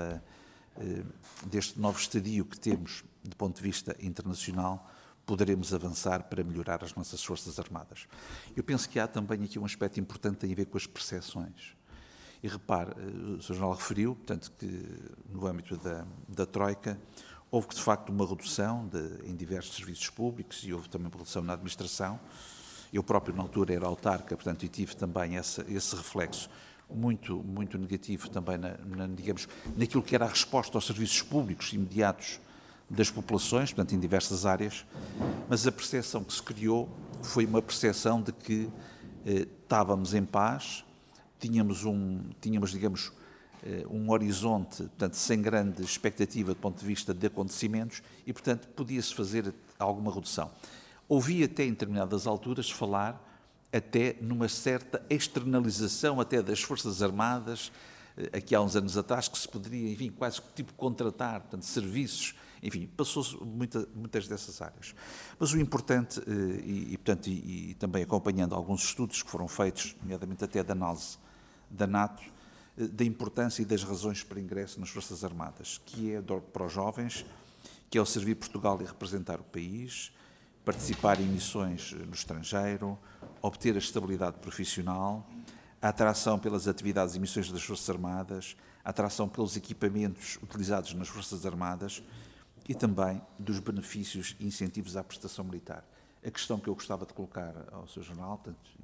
novo estadio que temos do ponto de vista internacional, poderemos avançar para melhorar as nossas Forças Armadas. Eu penso que há também aqui um aspecto importante que tem a ver com as percepções. E repare, o Sr. General referiu, portanto, que no âmbito da Troika, houve de facto uma redução em diversos serviços públicos e houve também uma redução na administração. Eu próprio, na altura, era autarca, portanto, e tive também esse reflexo muito negativo também, digamos, naquilo que era a resposta aos serviços públicos imediatos das populações, portanto, em diversas áreas, mas a percepção que se criou foi uma percepção de que estávamos em paz, tínhamos, digamos, um horizonte, portanto, sem grande expectativa do ponto de vista de acontecimentos e, portanto, podia-se fazer alguma redução. Ouvi até em determinadas alturas falar até numa certa externalização até das Forças Armadas, aqui há uns anos atrás, que se poderia, enfim, quase tipo contratar, portanto, serviços, enfim, passou-se muitas dessas áreas. Mas o importante, portanto, e também acompanhando alguns estudos que foram feitos, nomeadamente até da análise da NATO, da importância e das razões para ingresso nas Forças Armadas, que é para os jovens, que é o servir Portugal e representar o país, participar em missões no estrangeiro, obter a estabilidade profissional, a atração pelas atividades e missões das Forças Armadas, a atração pelos equipamentos utilizados nas Forças Armadas e também dos benefícios e incentivos à prestação militar. A questão que eu gostava de colocar ao Sr. General,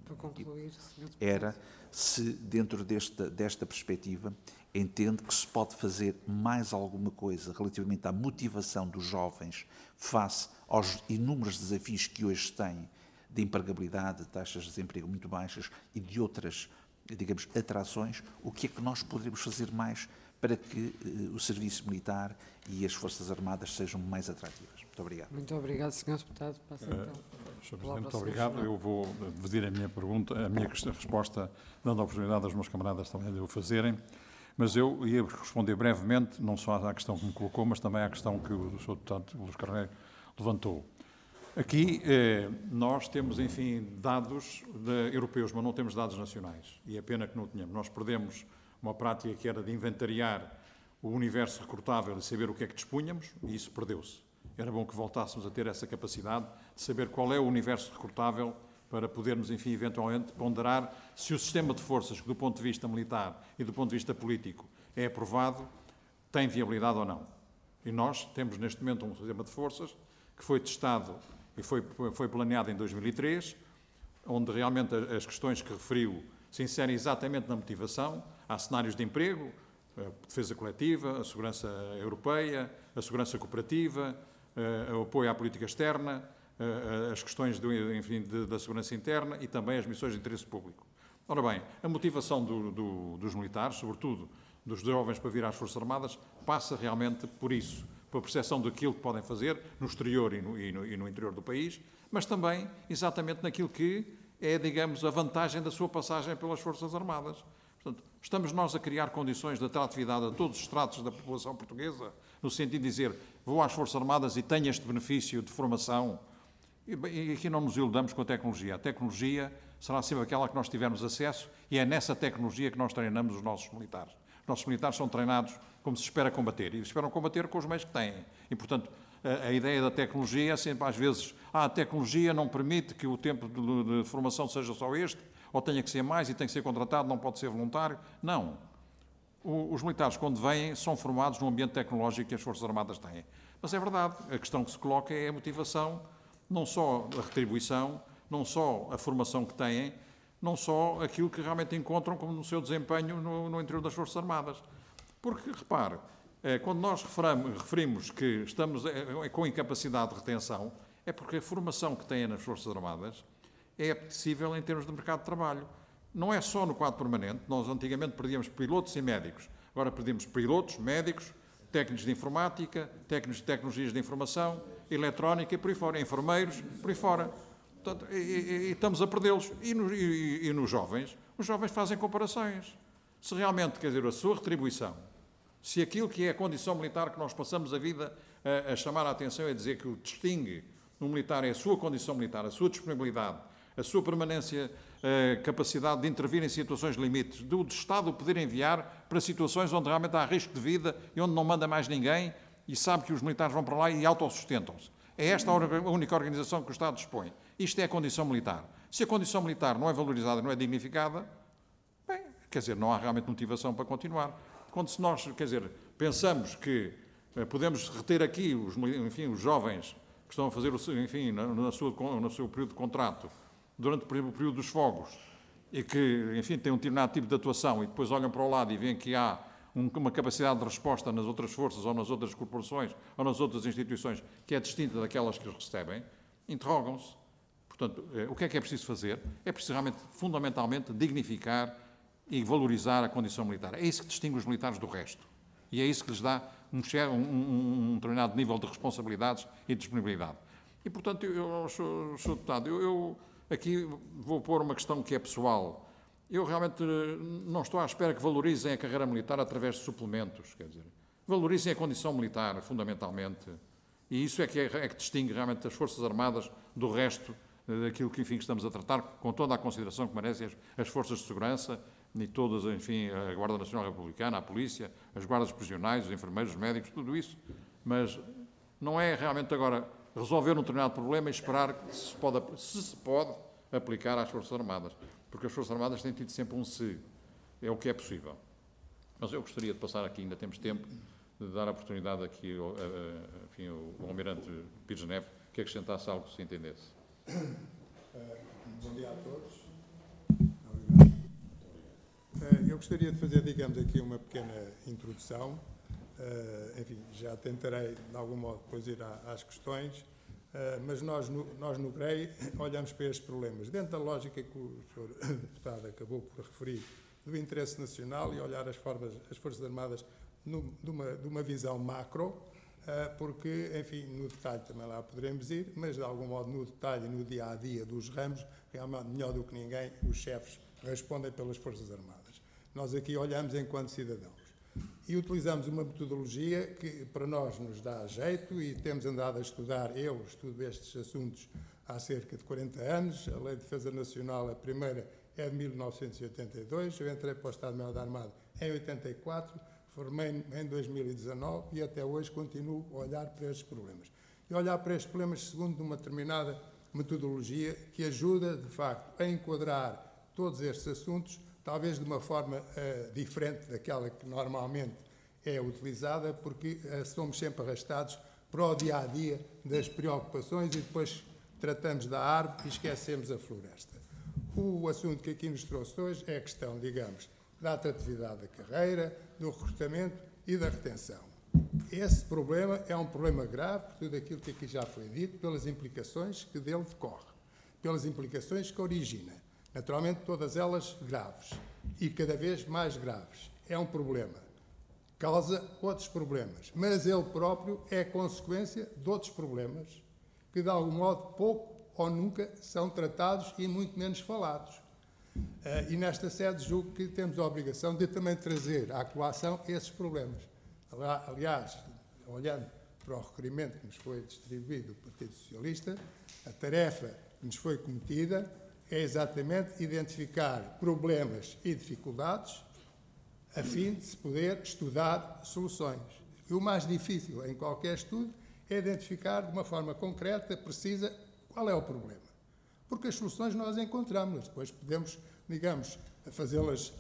era se, dentro desta perspectiva, entende que se pode fazer mais alguma coisa relativamente à motivação dos jovens face aos inúmeros desafios que hoje têm de empregabilidade, de taxas de desemprego muito baixas e de outras, digamos, atrações. O que é que nós poderemos fazer mais para que o serviço militar e as Forças Armadas sejam mais atrativas? Muito obrigado. Muito obrigado, Sr. Deputado. Passa então. Sr. Presidente, muito obrigado. Eu vou dividir a minha resposta, dando a oportunidade aos meus camaradas também de o fazerem. Mas eu ia responder brevemente, não só à questão que me colocou, mas também à questão que o Sr. Deputado Luís Carneiro levantou. Aqui nós temos, enfim, dados europeus, mas não temos dados nacionais. E é pena que não tenhamos. Nós perdemos uma prática que era de inventariar o universo recrutável e saber o que é que dispunhamos, e isso perdeu-se. Era bom que voltássemos a ter essa capacidade de saber qual é o universo recrutável para podermos, enfim, eventualmente ponderar se o sistema de forças, que do ponto de vista militar e do ponto de vista político é aprovado, tem viabilidade ou não. E nós temos neste momento um sistema de forças que foi testado e foi planeado em 2003, onde realmente as questões que referiu se inserem exatamente na motivação. Há cenários de emprego, a defesa coletiva, a segurança europeia, a segurança cooperativa, o apoio à política externa, as questões da segurança interna e também as missões de interesse público. Ora bem, a motivação dos militares, sobretudo dos jovens para vir às Forças Armadas, passa realmente por isso, pela percepção daquilo que podem fazer no exterior e no interior do país, mas também exatamente naquilo que é, digamos, a vantagem da sua passagem pelas Forças Armadas. Portanto, estamos nós a criar condições de atratividade a todos os estratos da população portuguesa, no sentido de dizer, vou às Forças Armadas e tenho este benefício de formação E aqui não nos iludamos com a tecnologia. A tecnologia será sempre aquela que nós tivermos acesso e é nessa tecnologia que nós treinamos os nossos militares. Os nossos militares são treinados como se espera combater e esperam combater com os meios que têm. E, portanto, a ideia da tecnologia é sempre, às vezes, a tecnologia não permite que o tempo de formação seja só este, ou tenha que ser mais e tem que ser contratado, não pode ser voluntário. Não. Os militares, quando vêm, são formados num ambiente tecnológico que as Forças Armadas têm. Mas é verdade, a questão que se coloca é a motivação, não só a retribuição, não só a formação que têm, não só aquilo que realmente encontram como no seu desempenho no interior das Forças Armadas. Porque, repare, quando nós referimos que estamos com incapacidade de retenção, é porque a formação que têm nas Forças Armadas é apetecível em termos de mercado de trabalho. Não é só no quadro permanente. Nós antigamente perdíamos pilotos e médicos. Agora perdemos pilotos, médicos, técnicos de informática, técnicos de tecnologias de informação, eletrónica e por aí fora, enfermeiros, por aí fora. Portanto, e estamos a perdê-los. E nos jovens? Os jovens fazem comparações. Se realmente, quer dizer, a sua retribuição, se aquilo que é a condição militar que nós passamos a vida a chamar a atenção e a dizer que o distingue no militar é a sua condição militar, a sua disponibilidade, a sua permanência, a capacidade de intervir em situações limites, do Estado o poder enviar para situações onde realmente há risco de vida e onde não manda mais ninguém e sabe que os militares vão para lá e autossustentam-se. É esta a única organização que o Estado dispõe. Isto é a condição militar. Se a condição militar não é valorizada, não é dignificada, bem, quer dizer, não há realmente motivação para continuar. Quando se nós, quer dizer, pensamos que podemos reter aqui os jovens que estão a fazer, no seu período de contrato, durante o período dos fogos, e que, enfim, têm um determinado tipo de atuação e depois olham para o lado e veem que há uma capacidade de resposta nas outras forças ou nas outras corporações ou nas outras instituições que é distinta daquelas que recebem, interrogam-se. Portanto, o que é preciso fazer? É preciso realmente, fundamentalmente, dignificar e valorizar a condição militar. É isso que distingue os militares do resto. E é isso que lhes dá um determinado nível de responsabilidades e de disponibilidade. E, portanto, Sr. Deputado, eu aqui vou pôr uma questão que é pessoal. Eu realmente não estou à espera que valorizem a carreira militar através de suplementos, quer dizer, valorizem a condição militar, fundamentalmente, e isso é que distingue realmente as Forças Armadas do resto daquilo que, enfim, estamos a tratar, com toda a consideração que merecem as Forças de Segurança e todas, enfim, a Guarda Nacional Republicana, a Polícia, as Guardas Prisionais, os enfermeiros, os médicos, tudo isso, mas não é realmente agora resolver um determinado problema e esperar que se pode aplicar às Forças Armadas. Porque as Forças Armadas têm tido sempre um se. É o que é possível. Mas eu gostaria de passar aqui, ainda temos tempo, de dar a oportunidade aqui ao Almirante Pires Neves que acrescentasse algo que se entendesse. Bom dia a todos. Eu gostaria de fazer, digamos, aqui uma pequena introdução. Enfim, já tentarei, de algum modo, depois ir às questões. Mas nós no GREI olhamos para estes problemas dentro da lógica que o Sr. Deputado acabou por referir, do interesse nacional e olhar as Forças Armadas de uma visão macro, porque, enfim, no detalhe também lá poderemos ir, mas de algum modo no detalhe, no dia-a-dia dos ramos, realmente melhor do que ninguém, os chefes respondem pelas Forças Armadas. Nós aqui olhamos enquanto cidadãos. E utilizamos uma metodologia que para nós nos dá jeito e temos andado a estudar, eu estudo estes assuntos há cerca de 40 anos, a Lei de Defesa Nacional, a primeira é de 1982, eu entrei para o Estado-Maior da Armada em 84, formei-me em 2019 e até hoje continuo a olhar para estes problemas. E olhar para estes problemas segundo uma determinada metodologia que ajuda, de facto, a enquadrar todos estes assuntos talvez de uma forma diferente daquela que normalmente é utilizada, porque somos sempre arrastados para o dia-a-dia das preocupações e depois tratamos da árvore e esquecemos a floresta. O assunto que aqui nos trouxe hoje é a questão, digamos, da atratividade da carreira, do recrutamento e da retenção. Esse problema é um problema grave, por tudo aquilo que aqui já foi dito, pelas implicações que dele decorre, pelas implicações que origina. Naturalmente, todas elas graves e cada vez mais graves. É um problema. Causa outros problemas. Mas ele próprio é consequência de outros problemas que, de algum modo, pouco ou nunca são tratados e muito menos falados. E nesta sede julgo que temos a obrigação de também trazer à colação esses problemas. Aliás, olhando para o requerimento que nos foi distribuído do Partido Socialista, a tarefa que nos foi cometida é exatamente identificar problemas e dificuldades a fim de se poder estudar soluções. E o mais difícil em qualquer estudo é identificar de uma forma concreta, precisa, qual é o problema. Porque as soluções nós encontramos, depois podemos, digamos, fazê-las,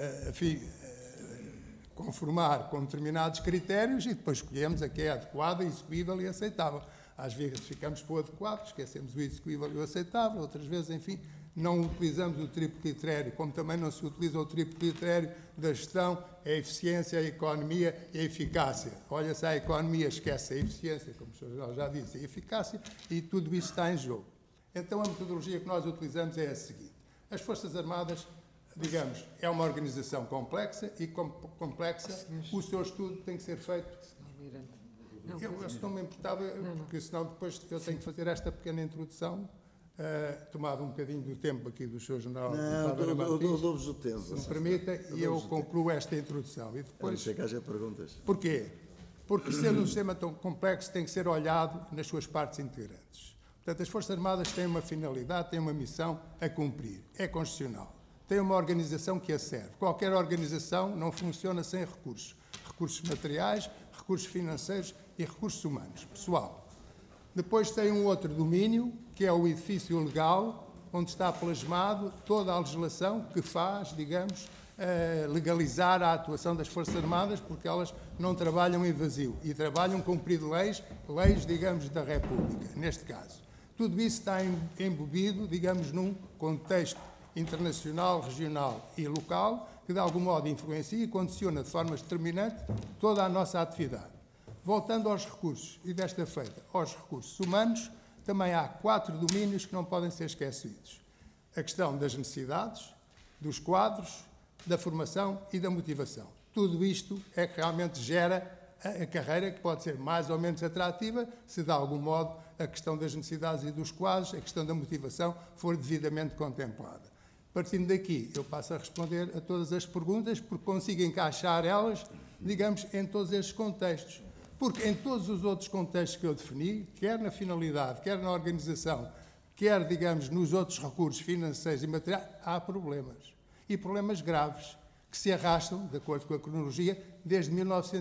conformar com determinados critérios e depois escolhemos a que é adequada, execuível e aceitável. Às vezes ficamos para o adequado, esquecemos o execuível e o aceitável, outras vezes, enfim, não utilizamos o triplo critério, como também não se utiliza o triplo critério da gestão, a eficiência, a economia e a eficácia. Olha-se à economia, esquece a eficiência, como o Sr. General já disse, a eficácia, e tudo isso está em jogo. Então, a metodologia que nós utilizamos é a seguinte. As Forças Armadas, digamos, é uma organização complexa e, como complexa, o seu estudo tem que ser feito. Eu estou me importava, porque senão depois eu tenho que fazer esta pequena introdução, tomado um bocadinho do tempo aqui do Sr. General. Não, dou-vos o tempo. Se me permita, e eu concluo esta introdução. E depois, que haja perguntas. Porquê? Porque, sendo um sistema tão complexo, tem que ser olhado nas suas partes integrantes. Portanto, as Forças Armadas têm uma finalidade, têm uma missão a cumprir. É constitucional. Tem uma organização que a serve. Qualquer organização não funciona sem recursos. Recursos materiais, recursos financeiros e recursos humanos. Pessoal. Depois tem um outro domínio, que é o edifício legal, onde está plasmado toda a legislação que faz, digamos, legalizar a atuação das Forças Armadas, porque elas não trabalham em vazio e trabalham cumprindo leis, digamos, da República, neste caso. Tudo isso está embebido, digamos, num contexto internacional, regional e local, que de algum modo influencia e condiciona de forma determinante toda a nossa atividade. Voltando aos recursos, e desta feita aos recursos humanos, também há 4 domínios que não podem ser esquecidos. A questão das necessidades, dos quadros, da formação e da motivação. Tudo isto é que realmente gera a carreira que pode ser mais ou menos atrativa, se de algum modo a questão das necessidades e dos quadros, a questão da motivação for devidamente contemplada. Partindo daqui, eu passo a responder a todas as perguntas, porque consigo encaixar elas, digamos, em todos estes contextos. Porque em todos os outros contextos que eu defini, quer na finalidade, quer na organização, quer, digamos, nos outros recursos financeiros e materiais, há problemas. E problemas graves, que se arrastam, de acordo com a cronologia, desde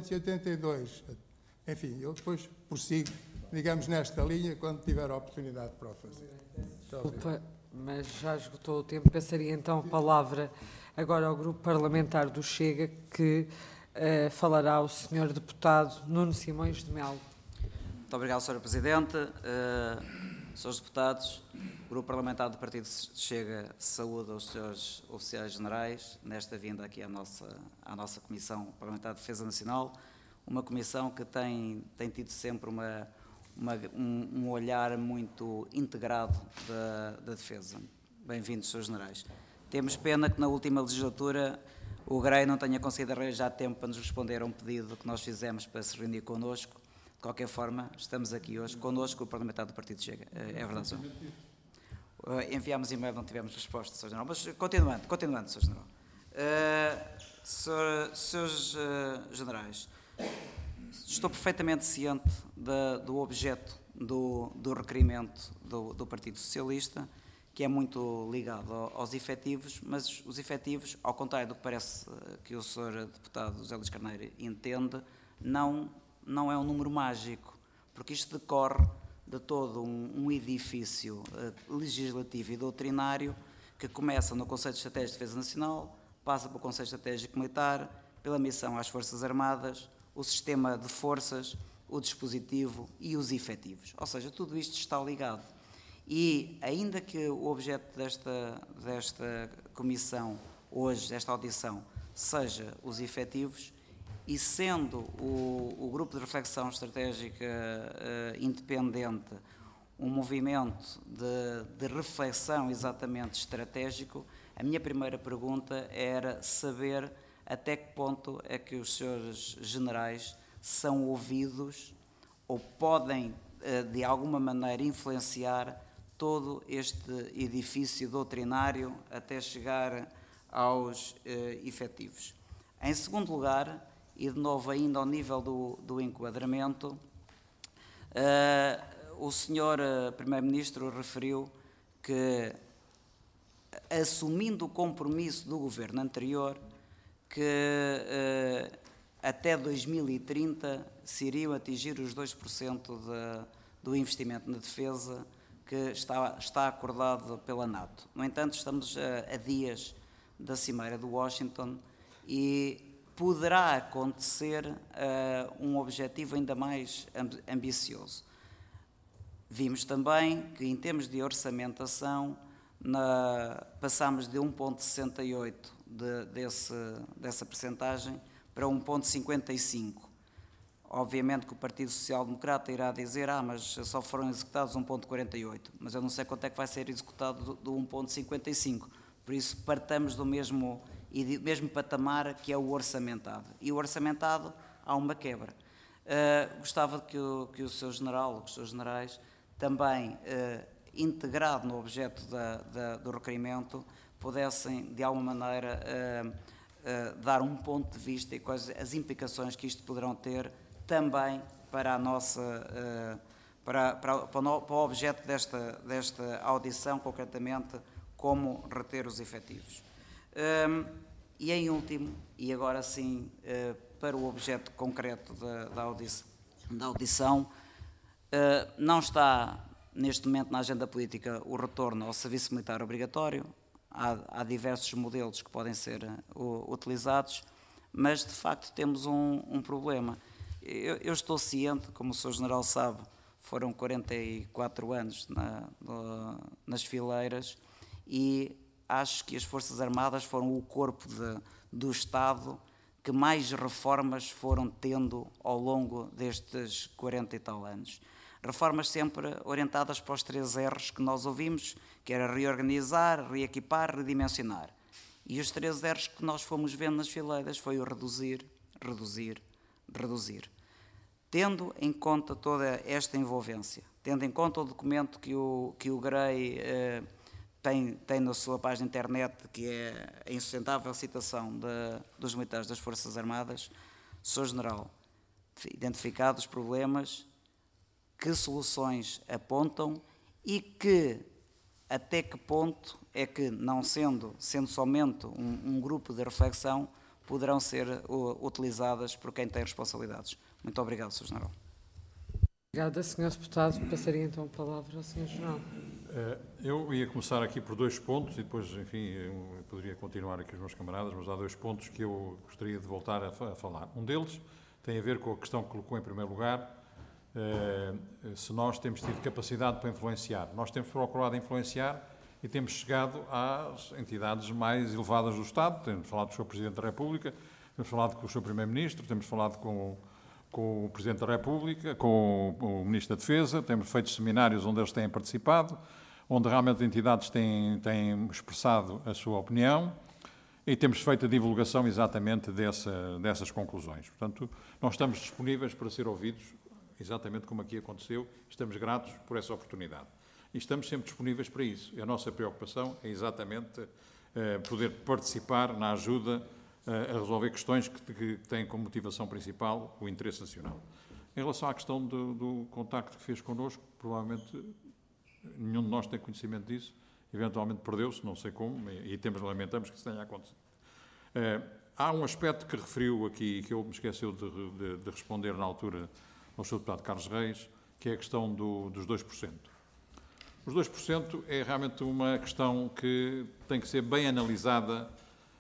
1982. Enfim, eu depois prossigo, digamos, nesta linha, quando tiver a oportunidade para o fazer. Desculpa, mas já esgotou o tempo. Passaria então a palavra agora ao Grupo Parlamentar do Chega, que falará o Sr. Deputado Nuno Simões de Melo. Muito obrigado, Sr. Presidente. Srs. Deputados, o Grupo Parlamentar do Partido Chega saúda os Srs. Oficiais Generais nesta vinda aqui à nossa Comissão Parlamentar de Defesa Nacional, uma comissão que tem tido sempre um olhar muito integrado da defesa. Bem-vindos, Srs. Generais. Temos pena que na última legislatura o GREI não tenha conseguido arranjar tempo para nos responder a um pedido que nós fizemos para se reunir connosco. De qualquer forma, estamos aqui hoje connosco, o Parlamentar do Partido Chega. É verdade, Sr. Enviámos e-mail, não tivemos resposta, Sr. General. Mas continuando, Sr. General. Srs. Generais, estou perfeitamente ciente do objeto do requerimento do Partido Socialista, que é muito ligado aos efetivos, mas os efetivos, ao contrário do que parece que o Sr. Deputado José Luís Carneiro entende, não é um número mágico, porque isto decorre de todo um edifício legislativo e doutrinário que começa no Conselho Estratégico de Defesa Nacional, passa para o Conselho Estratégico Militar, pela missão às Forças Armadas, o sistema de forças, o dispositivo e os efetivos. Ou seja, tudo isto está ligado. E, ainda que o objeto desta comissão, hoje, desta audição, seja os efetivos, e sendo o Grupo de Reflexão Estratégica Independente um movimento de reflexão exatamente estratégico, a minha primeira pergunta era saber até que ponto é que os senhores generais são ouvidos ou podem, de alguma maneira, influenciar todo este edifício doutrinário até chegar aos efetivos. Em segundo lugar, e de novo ainda ao nível do enquadramento, O senhor Primeiro-Ministro referiu que, assumindo o compromisso do governo anterior, que até 2030 se iriam atingir os 2% do investimento na defesa que está acordado pela NATO. No entanto, estamos a dias da Cimeira de Washington e poderá acontecer um objetivo ainda mais ambicioso. Vimos também que, em termos de orçamentação, passamos de 1,68 dessa percentagem para 1,55. Obviamente que o Partido Social Democrata irá dizer mas só foram executados 1,48, mas eu não sei quanto é que vai ser executado do 1,55. Por isso, partamos do mesmo patamar que é o orçamentado. E o orçamentado há uma quebra. Gostava que o Sr. General, os Srs. Generais, também, integrado no objeto do requerimento, pudessem, de alguma maneira, dar um ponto de vista e quais as implicações que isto poderão ter também para a nossa, para o objeto desta audição, concretamente, como reter os efetivos. E em último, e agora sim, para o objeto concreto da audição, não está neste momento na agenda política o retorno ao serviço militar obrigatório. Há diversos modelos que podem ser utilizados, mas de facto temos um problema. Eu estou ciente, como o Sr. General sabe, foram 44 anos nas fileiras e acho que as Forças Armadas foram o corpo do Estado que mais reformas foram tendo ao longo destes 40 e tal anos. Reformas sempre orientadas para os 3 R's que nós ouvimos, que era reorganizar, reequipar, redimensionar. E os 3 R's que nós fomos vendo nas fileiras foi o reduzir, reduzir, reduzir. Tendo em conta toda esta envolvência, tendo em conta o documento que o GREI tem na sua página de internet, que é a insustentável citação dos militares das Forças Armadas, Sr. General, identificados os problemas, que soluções apontam e até que ponto é que, não sendo somente um grupo de reflexão, poderão ser utilizadas por quem tem responsabilidades. Muito obrigado, Sr. General. Obrigada, Sr. Deputado. Passaria então a palavra ao Sr. General. Eu ia começar aqui por 2 pontos e depois, enfim, eu poderia continuar aqui os meus camaradas, mas há 2 pontos que eu gostaria de voltar a falar. Um deles tem a ver com a questão que colocou em primeiro lugar, se nós temos tido capacidade para influenciar. Nós temos procurado influenciar e temos chegado às entidades mais elevadas do Estado. Temos falado com o Sr. Presidente da República, temos falado com o Sr. Primeiro-Ministro, temos falado com o Presidente da República, com o Ministro da Defesa, temos feito seminários onde eles têm participado, onde realmente entidades têm expressado a sua opinião e temos feito a divulgação exatamente dessas conclusões. Portanto, nós estamos disponíveis para ser ouvidos, exatamente como aqui aconteceu, estamos gratos por essa oportunidade. E estamos sempre disponíveis para isso. E a nossa preocupação é exatamente poder participar na ajuda a resolver questões que têm como motivação principal o interesse nacional. Em relação à questão do contacto que fez connosco, provavelmente nenhum de nós tem conhecimento disso, eventualmente perdeu-se, não sei como, e lamentamos que isso tenha acontecido. Há um aspecto que referiu aqui, que eu me esqueceu de responder na altura ao Sr. Deputado Carlos Reis, que é a questão dos 2%. Os 2% é realmente uma questão que tem que ser bem analisada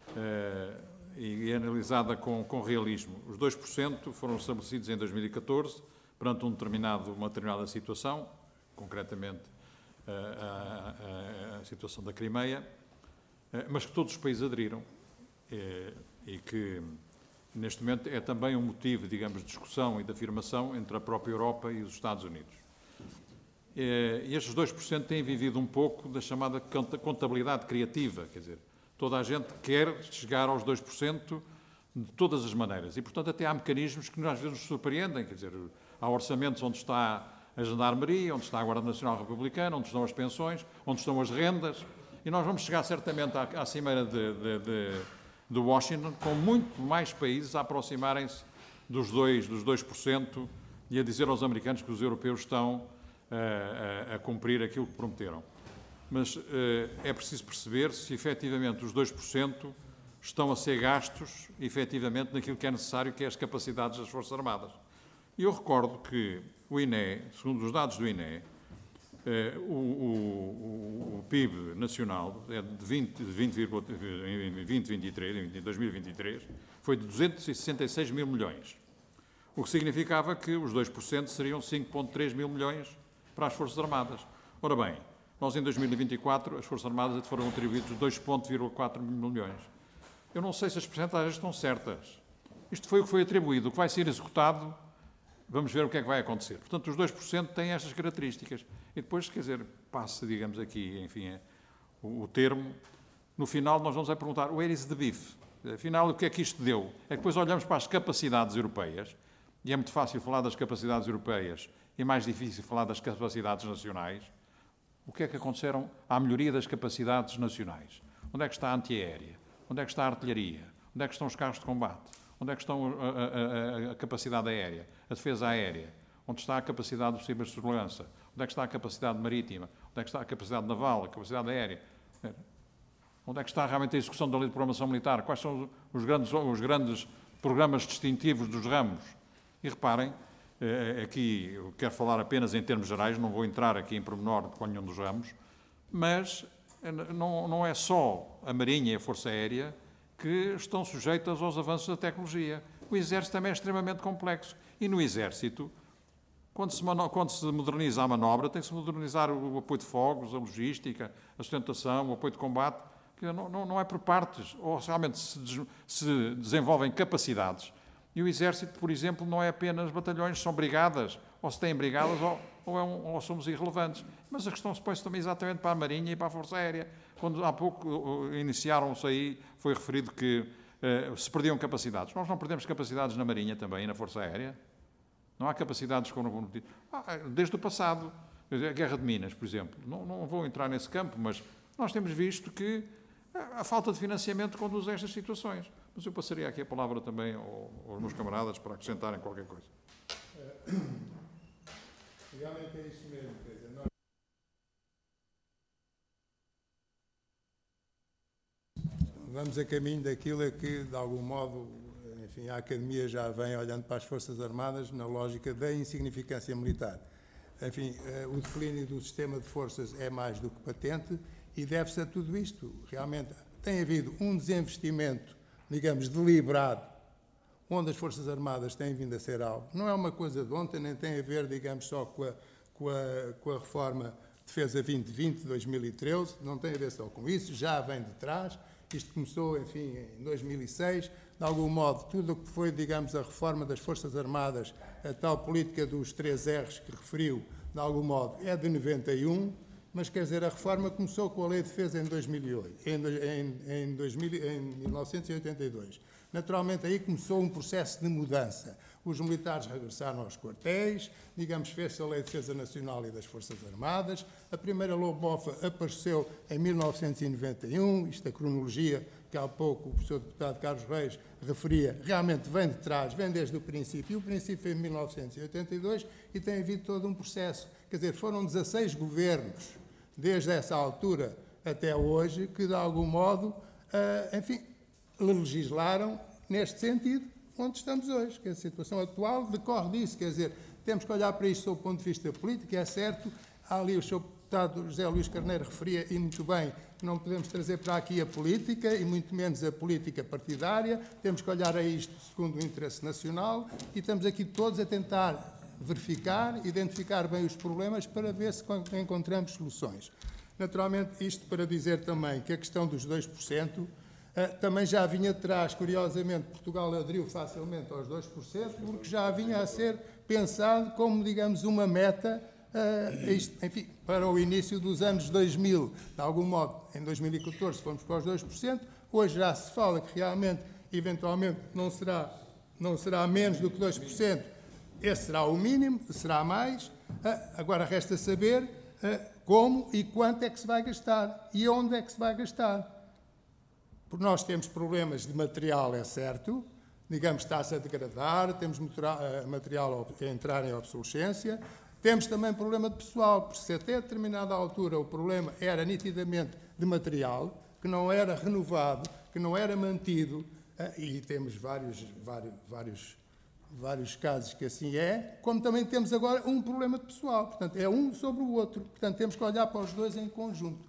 e analisada com realismo. Os 2% foram estabelecidos em 2014, perante uma determinada situação, concretamente a situação da Crimeia, mas que todos os países aderiram e que, neste momento, é também um motivo, digamos, de discussão e de afirmação entre a própria Europa e os Estados Unidos. E estes 2% têm vivido um pouco da chamada contabilidade criativa, quer dizer, toda a gente quer chegar aos 2% de todas as maneiras e, portanto, até há mecanismos que às vezes nos surpreendem, quer dizer, há orçamentos onde está a Gendarmeria, onde está a Guarda Nacional Republicana, onde estão as pensões, onde estão as rendas, e nós vamos chegar certamente à cimeira de Washington com muito mais países a aproximarem-se dos 2% e a dizer aos americanos que os europeus estão a cumprir aquilo que prometeram. Mas é preciso perceber se efetivamente os 2% estão a ser gastos efetivamente naquilo que é necessário, que é as capacidades das Forças Armadas. E eu recordo que o INE, segundo os dados do INE, o PIB nacional em 2023 foi de 266 mil milhões, o que significava que os 2% seriam 5,3 mil milhões para as Forças Armadas. Ora bem, nós em 2024 as Forças Armadas foram atribuídos 2,4 mil milhões. Eu não sei se as percentagens estão certas. Isto foi o que foi atribuído. O que vai ser executado, vamos ver o que é que vai acontecer. Portanto, os 2% têm estas características. E depois, quer dizer, passa, digamos aqui, enfim, o termo. No final, nós vamos a perguntar, where is the beef? Afinal, o que é que isto deu? É que depois olhamos para as capacidades europeias, e é muito fácil falar das capacidades europeias e mais difícil falar das capacidades nacionais. O que é que aconteceram à melhoria das capacidades nacionais? Onde é que está a antiaérea? Onde é que está a artilharia? Onde é que estão os carros de combate? Onde é que estão a capacidade aérea, a defesa aérea? Onde está a capacidade de cibersegurança? Onde é que está a capacidade marítima? Onde é que está a capacidade naval, a capacidade aérea? Onde é que está realmente a execução da lei de programação militar? Quais são os grandes programas distintivos dos ramos? E reparem, aqui eu quero falar apenas em termos gerais, não vou entrar aqui em pormenor de nenhum dos ramos, mas não é só a Marinha e a Força Aérea que estão sujeitas aos avanços da tecnologia. O Exército também é extremamente complexo. E no Exército, quando se moderniza a manobra, tem que se modernizar o apoio de fogos, a logística, a sustentação, o apoio de combate. Não é por partes. Ou realmente se desenvolvem capacidades. E o Exército, por exemplo, não é apenas batalhões, são brigadas. Ou se têm brigadas ou somos irrelevantes. Mas a questão se põe-se também exatamente para a Marinha e para a Força Aérea. Quando há pouco iniciaram-se aí, foi referido que se perdiam capacidades. Nós não perdemos capacidades na Marinha também e na Força Aérea? Não há capacidades desde o passado. A Guerra de Minas, por exemplo. Não vou entrar nesse campo, mas nós temos visto que a falta de financiamento conduz a estas situações. Mas eu passaria aqui a palavra também aos meus camaradas para acrescentarem qualquer coisa. Realmente é isso mesmo. Quer dizer, vamos a caminho daquilo que, de algum modo, enfim, a Academia já vem olhando para as Forças Armadas na lógica da insignificância militar. Enfim, o declínio do sistema de forças é mais do que patente e deve-se a tudo isto. Realmente tem havido um desinvestimento, digamos, deliberado, onde as Forças Armadas têm vindo a ser alvo. Não é uma coisa de ontem, nem tem a ver, digamos, só com a reforma de Defesa 2020 de 2013, não tem a ver só com isso, já vem de trás. Isto começou, enfim, em 2006. De algum modo, tudo o que foi, digamos, a reforma das Forças Armadas, a tal política dos 3 R's que referiu, de algum modo, é de 91, mas, quer dizer, a reforma começou com a Lei de Defesa em 1982. Naturalmente, aí começou um processo de mudança. Os militares regressaram aos quartéis, digamos, fez-se a Lei de Defesa Nacional e das Forças Armadas. A primeira LOBOFA apareceu em 1991, isto a cronologia que há pouco o professor deputado Carlos Reis referia, realmente vem de trás, vem desde o princípio. E o princípio foi em 1982 e tem havido todo um processo. Quer dizer, foram 16 governos, desde essa altura até hoje, que de algum modo, enfim, legislaram neste sentido onde estamos hoje, que a situação atual decorre disso, quer dizer, temos que olhar para isto sob o ponto de vista político, é certo, há ali o Sr. Deputado José Luís Carneiro referia, e muito bem, que não podemos trazer para aqui a política, e muito menos a política partidária, temos que olhar a isto segundo o interesse nacional, e estamos aqui todos a tentar verificar, identificar bem os problemas para ver se encontramos soluções. Naturalmente, isto para dizer também que a questão dos 2%, também já vinha atrás, curiosamente, Portugal aderiu facilmente aos 2%, porque já vinha a ser pensado como, digamos, uma meta, enfim, para o início dos anos 2000. De algum modo, em 2014 fomos para os 2%, hoje já se fala que realmente, eventualmente, não será menos do que 2%, esse será o mínimo, será mais. Agora resta saber como e quanto é que se vai gastar e onde é que se vai gastar. Porque nós temos problemas de material, é certo, digamos, está-se a degradar, temos material a entrar em obsolescência, temos também problema de pessoal, porque se até determinada altura o problema era nitidamente de material, que não era renovado, que não era mantido, e temos vários casos que assim é, como também temos agora um problema de pessoal. Portanto, é um sobre o outro. Portanto, temos que olhar para os dois em conjunto.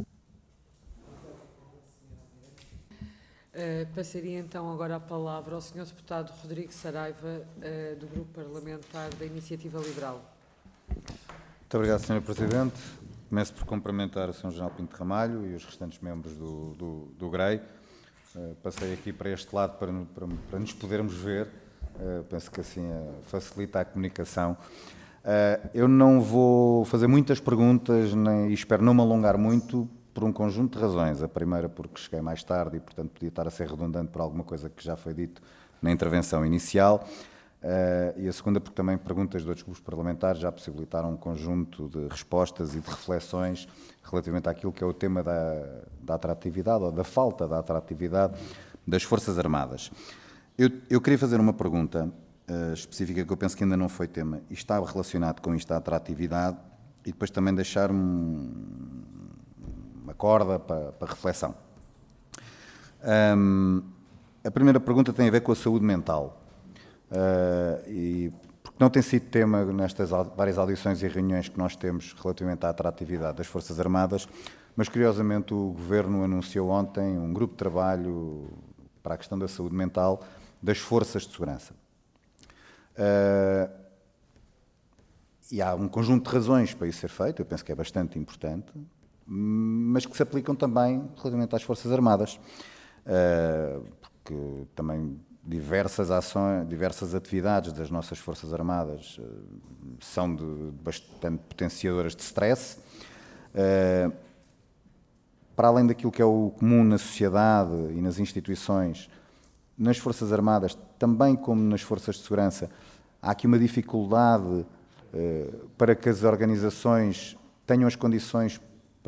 Passaria então agora a palavra ao Sr. Deputado Rodrigo Saraiva, do Grupo Parlamentar da Iniciativa Liberal. Muito obrigado, Sr. Presidente. Começo por cumprimentar o Sr. General Pinto Ramalho e os restantes membros do GREI. Passei aqui para este lado para nos podermos ver. Penso que assim facilita a comunicação. Eu não vou fazer muitas perguntas e espero não me alongar muito por um conjunto de razões. A primeira porque cheguei mais tarde e, portanto, podia estar a ser redundante por alguma coisa que já foi dito na intervenção inicial. E a segunda porque também perguntas de outros grupos parlamentares já possibilitaram um conjunto de respostas e de reflexões relativamente àquilo que é o tema da atratividade ou da falta da atratividade das Forças Armadas. Eu queria fazer uma pergunta específica que eu penso que ainda não foi tema e está relacionado com isto da atratividade e depois também deixar uma corda para reflexão. A primeira pergunta tem a ver com a saúde mental. Porque não tem sido tema nestas várias audições e reuniões que nós temos relativamente à atratividade das Forças Armadas, mas curiosamente o Governo anunciou ontem um grupo de trabalho para a questão da saúde mental das Forças de Segurança. E há um conjunto de razões para isso ser feito, eu penso que é bastante importante, mas que se aplicam também relativamente às Forças Armadas, porque também diversas ações, diversas atividades das nossas Forças Armadas são bastante potenciadoras de stress. Para além daquilo que é o comum na sociedade e nas instituições, nas Forças Armadas, também como nas Forças de Segurança, há aqui uma dificuldade para que as organizações tenham as condições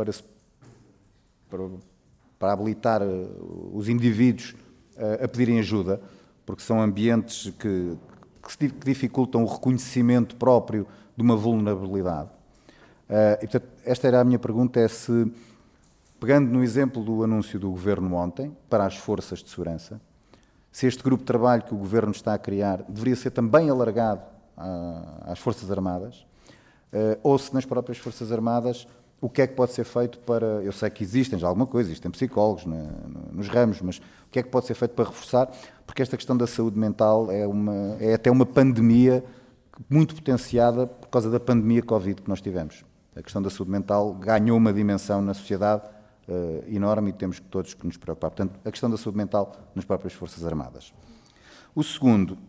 para habilitar os indivíduos a pedirem ajuda, porque são ambientes que dificultam o reconhecimento próprio de uma vulnerabilidade. E, portanto, esta era a minha pergunta, é se, pegando no exemplo do anúncio do Governo ontem, para as Forças de Segurança, se este grupo de trabalho que o Governo está a criar deveria ser também alargado às Forças Armadas, ou se nas próprias Forças Armadas, o que é que pode ser feito para... Eu sei que existem já alguma coisa, existem psicólogos nos ramos, mas o que é que pode ser feito para reforçar? Porque esta questão da saúde mental é até uma pandemia muito potenciada por causa da pandemia Covid que nós tivemos. A questão da saúde mental ganhou uma dimensão na sociedade enorme e temos todos que nos preocupar. Portanto, a questão da saúde mental nas próprias Forças Armadas. O segundo,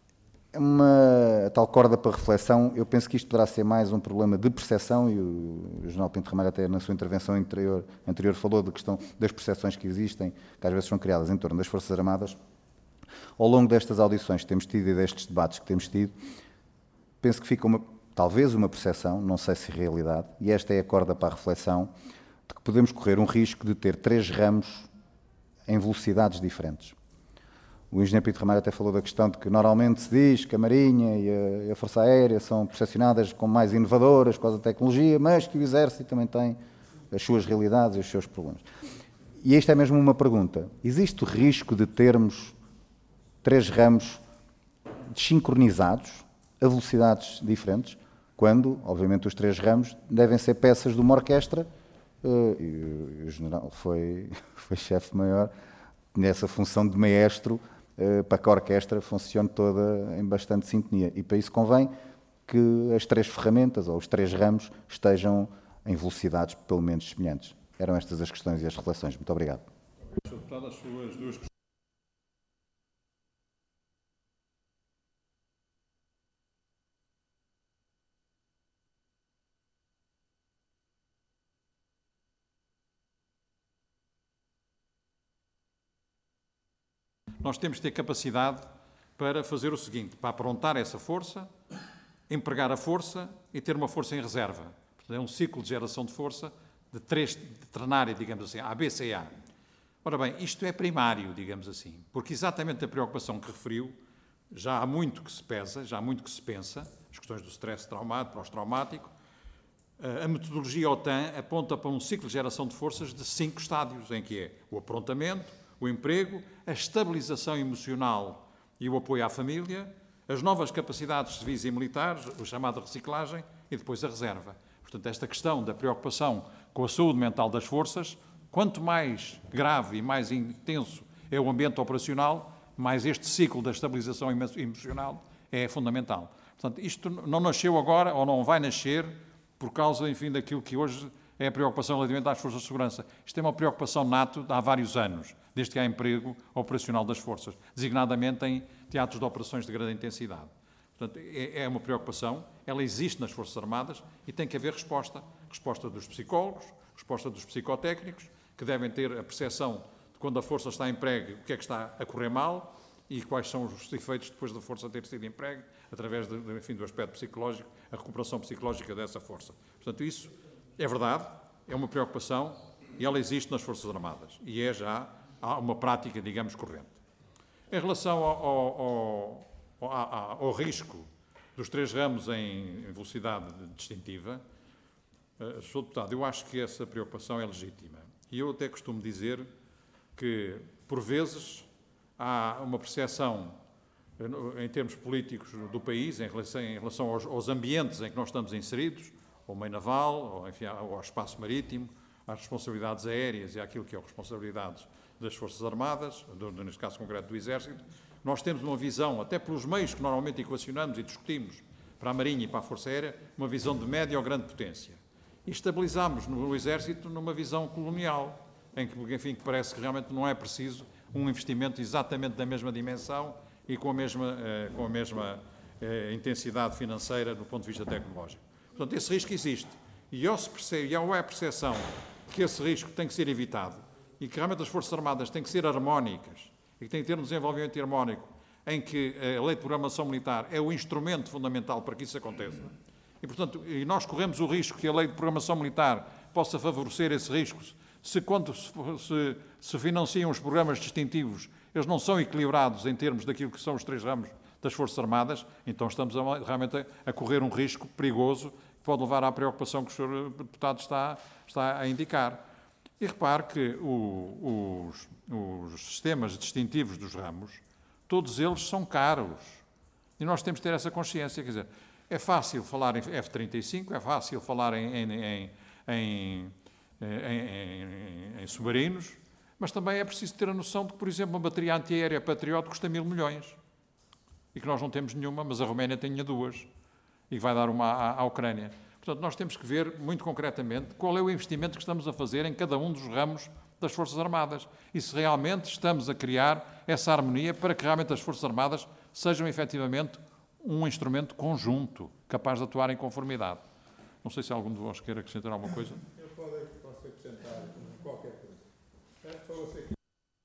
a tal corda para reflexão, eu penso que isto poderá ser mais um problema de percepção, e o General Pinto Ramalho até na sua intervenção anterior falou da questão das percepções que existem, que às vezes são criadas em torno das Forças Armadas. Ao longo destas audições que temos tido e destes debates que temos tido, penso que fica talvez uma percepção, não sei se realidade, e esta é a corda para a reflexão, de que podemos correr um risco de ter 3 ramos em velocidades diferentes. O engenheiro Pinto Ramalho até falou da questão de que normalmente se diz que a Marinha e a Força Aérea são percepcionadas como mais inovadoras com a tecnologia, mas que o Exército também tem as suas realidades e os seus problemas. E esta é mesmo uma pergunta. Existe o risco de termos 3 ramos desincronizados, a velocidades diferentes, quando, obviamente, os 3 ramos devem ser peças de uma orquestra, e o general foi chefe-maior nessa função de maestro, para que a orquestra funcione toda em bastante sintonia. E para isso convém que as 3 ferramentas, ou os 3 ramos, estejam em velocidades pelo menos semelhantes. Eram estas as questões e as reflexões. Muito obrigado. Sr. Deputado, as suas 2 questões. Nós temos de ter capacidade para fazer o seguinte, para aprontar essa força, empregar a força e ter uma força em reserva. Portanto, é um ciclo de geração de força de 3 ternária, digamos assim, A, B, C, A. Ora bem, isto é primário, digamos assim, porque exatamente a preocupação que referiu, já há muito que se pesa, já há muito que se pensa, as questões do stress traumático, pós-traumático. A metodologia OTAN aponta para um ciclo de geração de forças de 5 estádios, em que é o aprontamento, o emprego, a estabilização emocional e o apoio à família, as novas capacidades civis e militares, a chamada reciclagem, e depois a reserva. Portanto, esta questão da preocupação com a saúde mental das forças, quanto mais grave e mais intenso é o ambiente operacional, mais este ciclo da estabilização emocional é fundamental. Portanto, isto não nasceu agora, ou não vai nascer, por causa, enfim, daquilo que hoje é a preocupação relativamente às forças de segurança. Isto é uma preocupação nato há vários anos, desde que há emprego operacional das forças, designadamente em teatros de operações de grande intensidade. Portanto, é uma preocupação, ela existe nas Forças Armadas e tem que haver resposta. Resposta dos psicólogos, resposta dos psicotécnicos, que devem ter a percepção de quando a força está em emprego, o que é que está a correr mal e quais são os efeitos depois da força ter sido emprego, através enfim, do aspecto psicológico, a recuperação psicológica dessa força. Portanto, isso é verdade, é uma preocupação e ela existe nas Forças Armadas e é já uma prática, digamos, corrente. Em relação ao risco dos 3 ramos em velocidade distintiva, Sr. Deputado, eu acho que essa preocupação é legítima. E eu até costumo dizer que, por vezes, há uma percepção, em termos políticos do país, em relação aos ambientes em que nós estamos inseridos, ao meio naval, ou, enfim, ao espaço marítimo, às responsabilidades aéreas e àquilo que é as responsabilidades das Forças Armadas, neste caso concreto do Exército. Nós temos uma visão, até pelos meios que normalmente equacionamos e discutimos, para a Marinha e para a Força Aérea, uma visão de média ou grande potência. E estabilizámos no Exército numa visão colonial, em que, enfim, que parece que realmente não é preciso um investimento exatamente da mesma dimensão e com a mesma intensidade financeira do ponto de vista tecnológico. Portanto, esse risco existe. E ao é a percepção que esse risco tem que ser evitado e que realmente as Forças Armadas têm que ser harmónicas e que têm que ter um desenvolvimento harmónico em que a Lei de Programação Militar é o instrumento fundamental para que isso aconteça. E, portanto, nós corremos o risco que a Lei de Programação Militar possa favorecer esse risco se quando se financiam os programas distintivos, eles não são equilibrados em termos daquilo que são os 3 ramos das Forças Armadas, então estamos realmente a correr um risco perigoso que pode levar à preocupação que o Sr. Deputado está a indicar. E repare que os sistemas distintivos dos ramos, todos eles são caros. E nós temos que ter essa consciência. Quer dizer, é fácil falar em F-35, é fácil falar em submarinos, mas também é preciso ter a noção de que, por exemplo, uma bateria antiaérea Patriot custa 1.000 milhões. E que nós não temos nenhuma, mas a Roménia tem 2 e vai dar uma à Ucrânia. Portanto, nós temos que ver muito concretamente qual é o investimento que estamos a fazer em cada um dos ramos das Forças Armadas e se realmente estamos a criar essa harmonia para que realmente as Forças Armadas sejam efetivamente um instrumento conjunto, capaz de atuar em conformidade. Não sei se algum de vós quer acrescentar alguma coisa. Eu posso acrescentar qualquer coisa. Falou-se aqui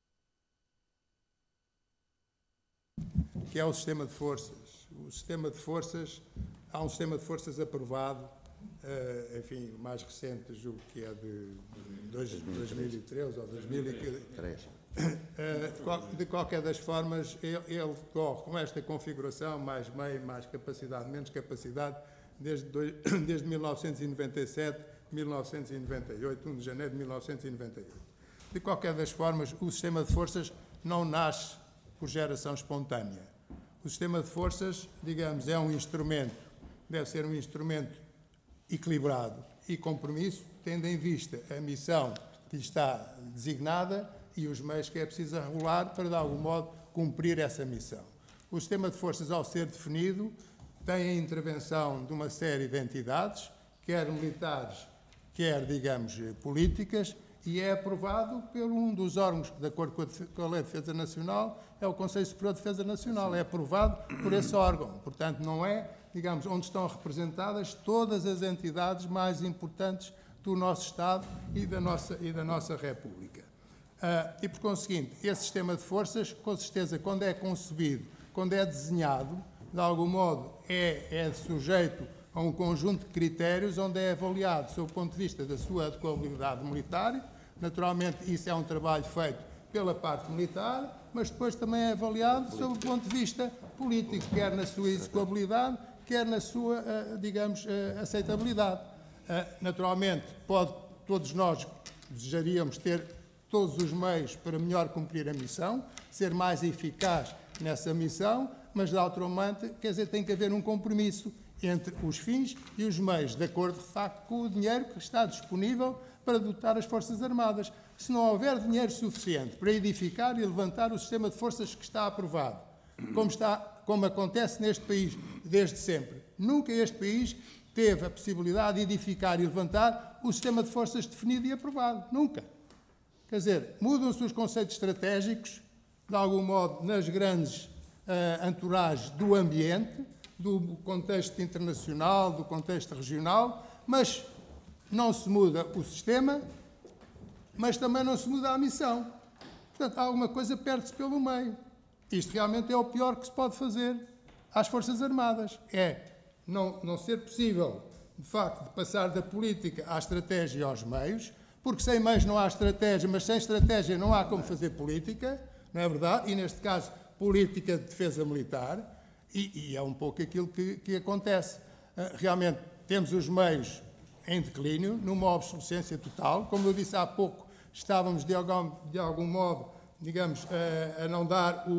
que é o sistema de forças. O sistema de forças, há um sistema de forças aprovado, enfim, o mais recente, julgo que é de 2013 ou 2003. De qualquer das formas, ele corre com esta configuração, mais meio, mais capacidade, menos capacidade, desde 1997, 1998, 1 de janeiro de 1998. De qualquer das formas, o sistema de forças não nasce por geração espontânea. O sistema de forças, digamos, é um instrumento, deve ser um instrumento equilibrado e compromisso, tendo em vista a missão que está designada e os meios que é preciso regular para, de algum modo, cumprir essa missão. O sistema de forças, ao ser definido, tem a intervenção de uma série de entidades, quer militares, quer, digamos, políticas, e é aprovado por um dos órgãos, de acordo com a Lei de Defesa Nacional, é o Conselho Superior de Defesa Nacional, é aprovado por esse órgão. Portanto, não é, digamos, onde estão representadas todas as entidades mais importantes do nosso Estado e da nossa República. E, por conseguinte, esse sistema de forças, com certeza, quando é concebido, quando é desenhado, de algum modo, é sujeito a um conjunto de critérios onde é avaliado, sob o ponto de vista da sua adequabilidade militar, Naturalmente, isso é um trabalho feito pela parte militar, mas depois também é avaliado sob o ponto de vista político, quer na sua execuabilidade, quer na sua, digamos, aceitabilidade. Naturalmente, todos nós desejaríamos ter todos os meios para melhor cumprir a missão, ser mais eficaz nessa missão, mas, naturalmente, quer dizer, tem que haver um compromisso entre os fins e os meios, de acordo, de facto, com o dinheiro que está disponível para dotar as Forças Armadas. Se não houver dinheiro suficiente para edificar e levantar o sistema de forças que está aprovado, como acontece neste país desde sempre, nunca este país teve a possibilidade de edificar e levantar o sistema de forças definido e aprovado. Nunca. Quer dizer, mudam-se os conceitos estratégicos, de algum modo, nas grandes entouragens do ambiente, do contexto internacional, do contexto regional, mas não se muda o sistema, mas também não se muda a missão. Portanto, alguma coisa perde-se pelo meio. Isto realmente é o pior que se pode fazer às Forças Armadas. É não ser possível, de facto, de passar da política à estratégia e aos meios, porque sem meios não há estratégia, mas sem estratégia não há como fazer política, não é verdade? E, neste caso, política de defesa militar, e é um pouco aquilo que acontece. Realmente, temos os meios em declínio, numa obsolescência total. Como eu disse há pouco, estávamos, de algum modo, digamos, a não dar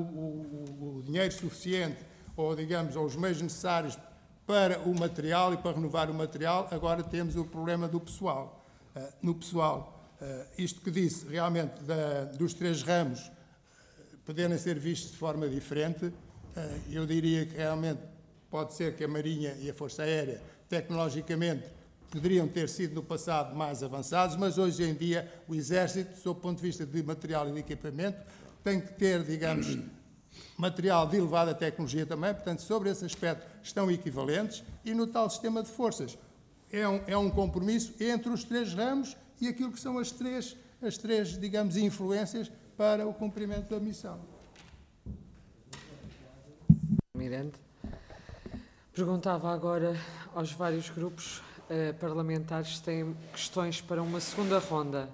o dinheiro suficiente, ou, digamos, ou os meios necessários para o material e para renovar o material. Agora temos o problema do pessoal. No pessoal, isto que disse, realmente, dos 3 ramos poderem ser vistos de forma diferente, eu diria que realmente pode ser que a Marinha e a Força Aérea, tecnologicamente, poderiam ter sido no passado mais avançados, mas hoje em dia o Exército, sob o ponto de vista de material e de equipamento, tem que ter, digamos, material de elevada tecnologia também, portanto, sobre esse aspecto estão equivalentes, e no tal sistema de forças é um compromisso entre os 3 ramos e aquilo que são as três, digamos, influências para o cumprimento da missão. Miranda. Perguntava agora aos vários grupos parlamentares se têm questões para uma segunda ronda.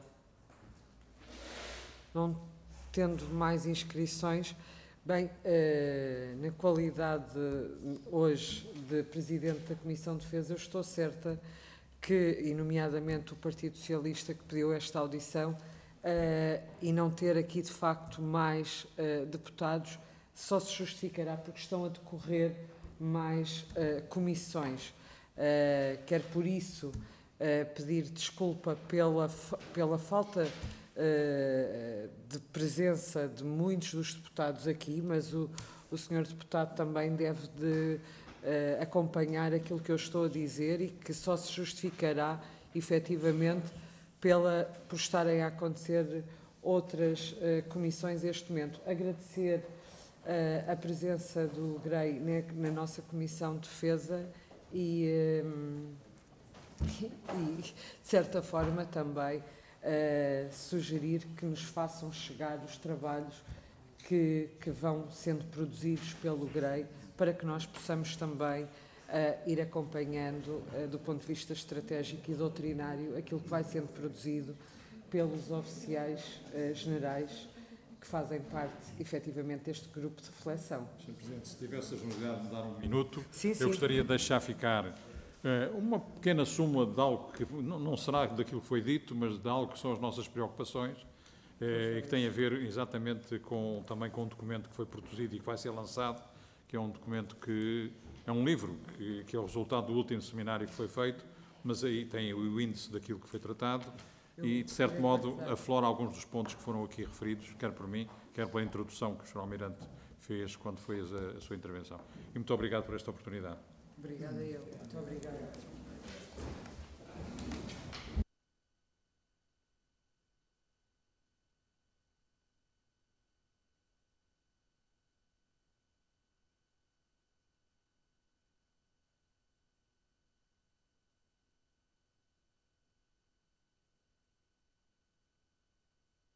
Não tendo mais inscrições, bem, na qualidade hoje de Presidente da Comissão de Defesa, eu estou certa que, e nomeadamente o Partido Socialista que pediu esta audição, e não ter aqui de facto mais deputados, só se justificará porque estão a decorrer mais comissões. Quero por isso pedir desculpa pela falta de presença de muitos dos deputados aqui, mas o senhor deputado também deve de acompanhar aquilo que eu estou a dizer e que só se justificará efetivamente por estarem a acontecer outras comissões neste momento. Agradecer a presença do GREI na nossa Comissão de Defesa e de certa forma também sugerir que nos façam chegar os trabalhos que vão sendo produzidos pelo GREI para que nós possamos também ir acompanhando do ponto de vista estratégico e doutrinário aquilo que vai sendo produzido pelos oficiais generais que fazem parte, efetivamente, deste grupo de reflexão. Sr. Presidente, se tivesse a generosidade de me dar um minuto, sim. Eu gostaria de deixar ficar uma pequena suma de algo que não será daquilo que foi dito, mas de algo que são as nossas preocupações e que tem a ver exatamente também com um documento que foi produzido e que vai ser lançado, que é um documento que é um livro, que é o resultado do último seminário que foi feito, mas aí tem o índice daquilo que foi tratado e, de certo modo, aflora alguns dos pontos que foram aqui referidos, quer por mim, quer pela introdução que o Sr. Almirante fez quando fez a sua intervenção. E muito obrigado por esta oportunidade. Obrigada eu. Muito obrigada.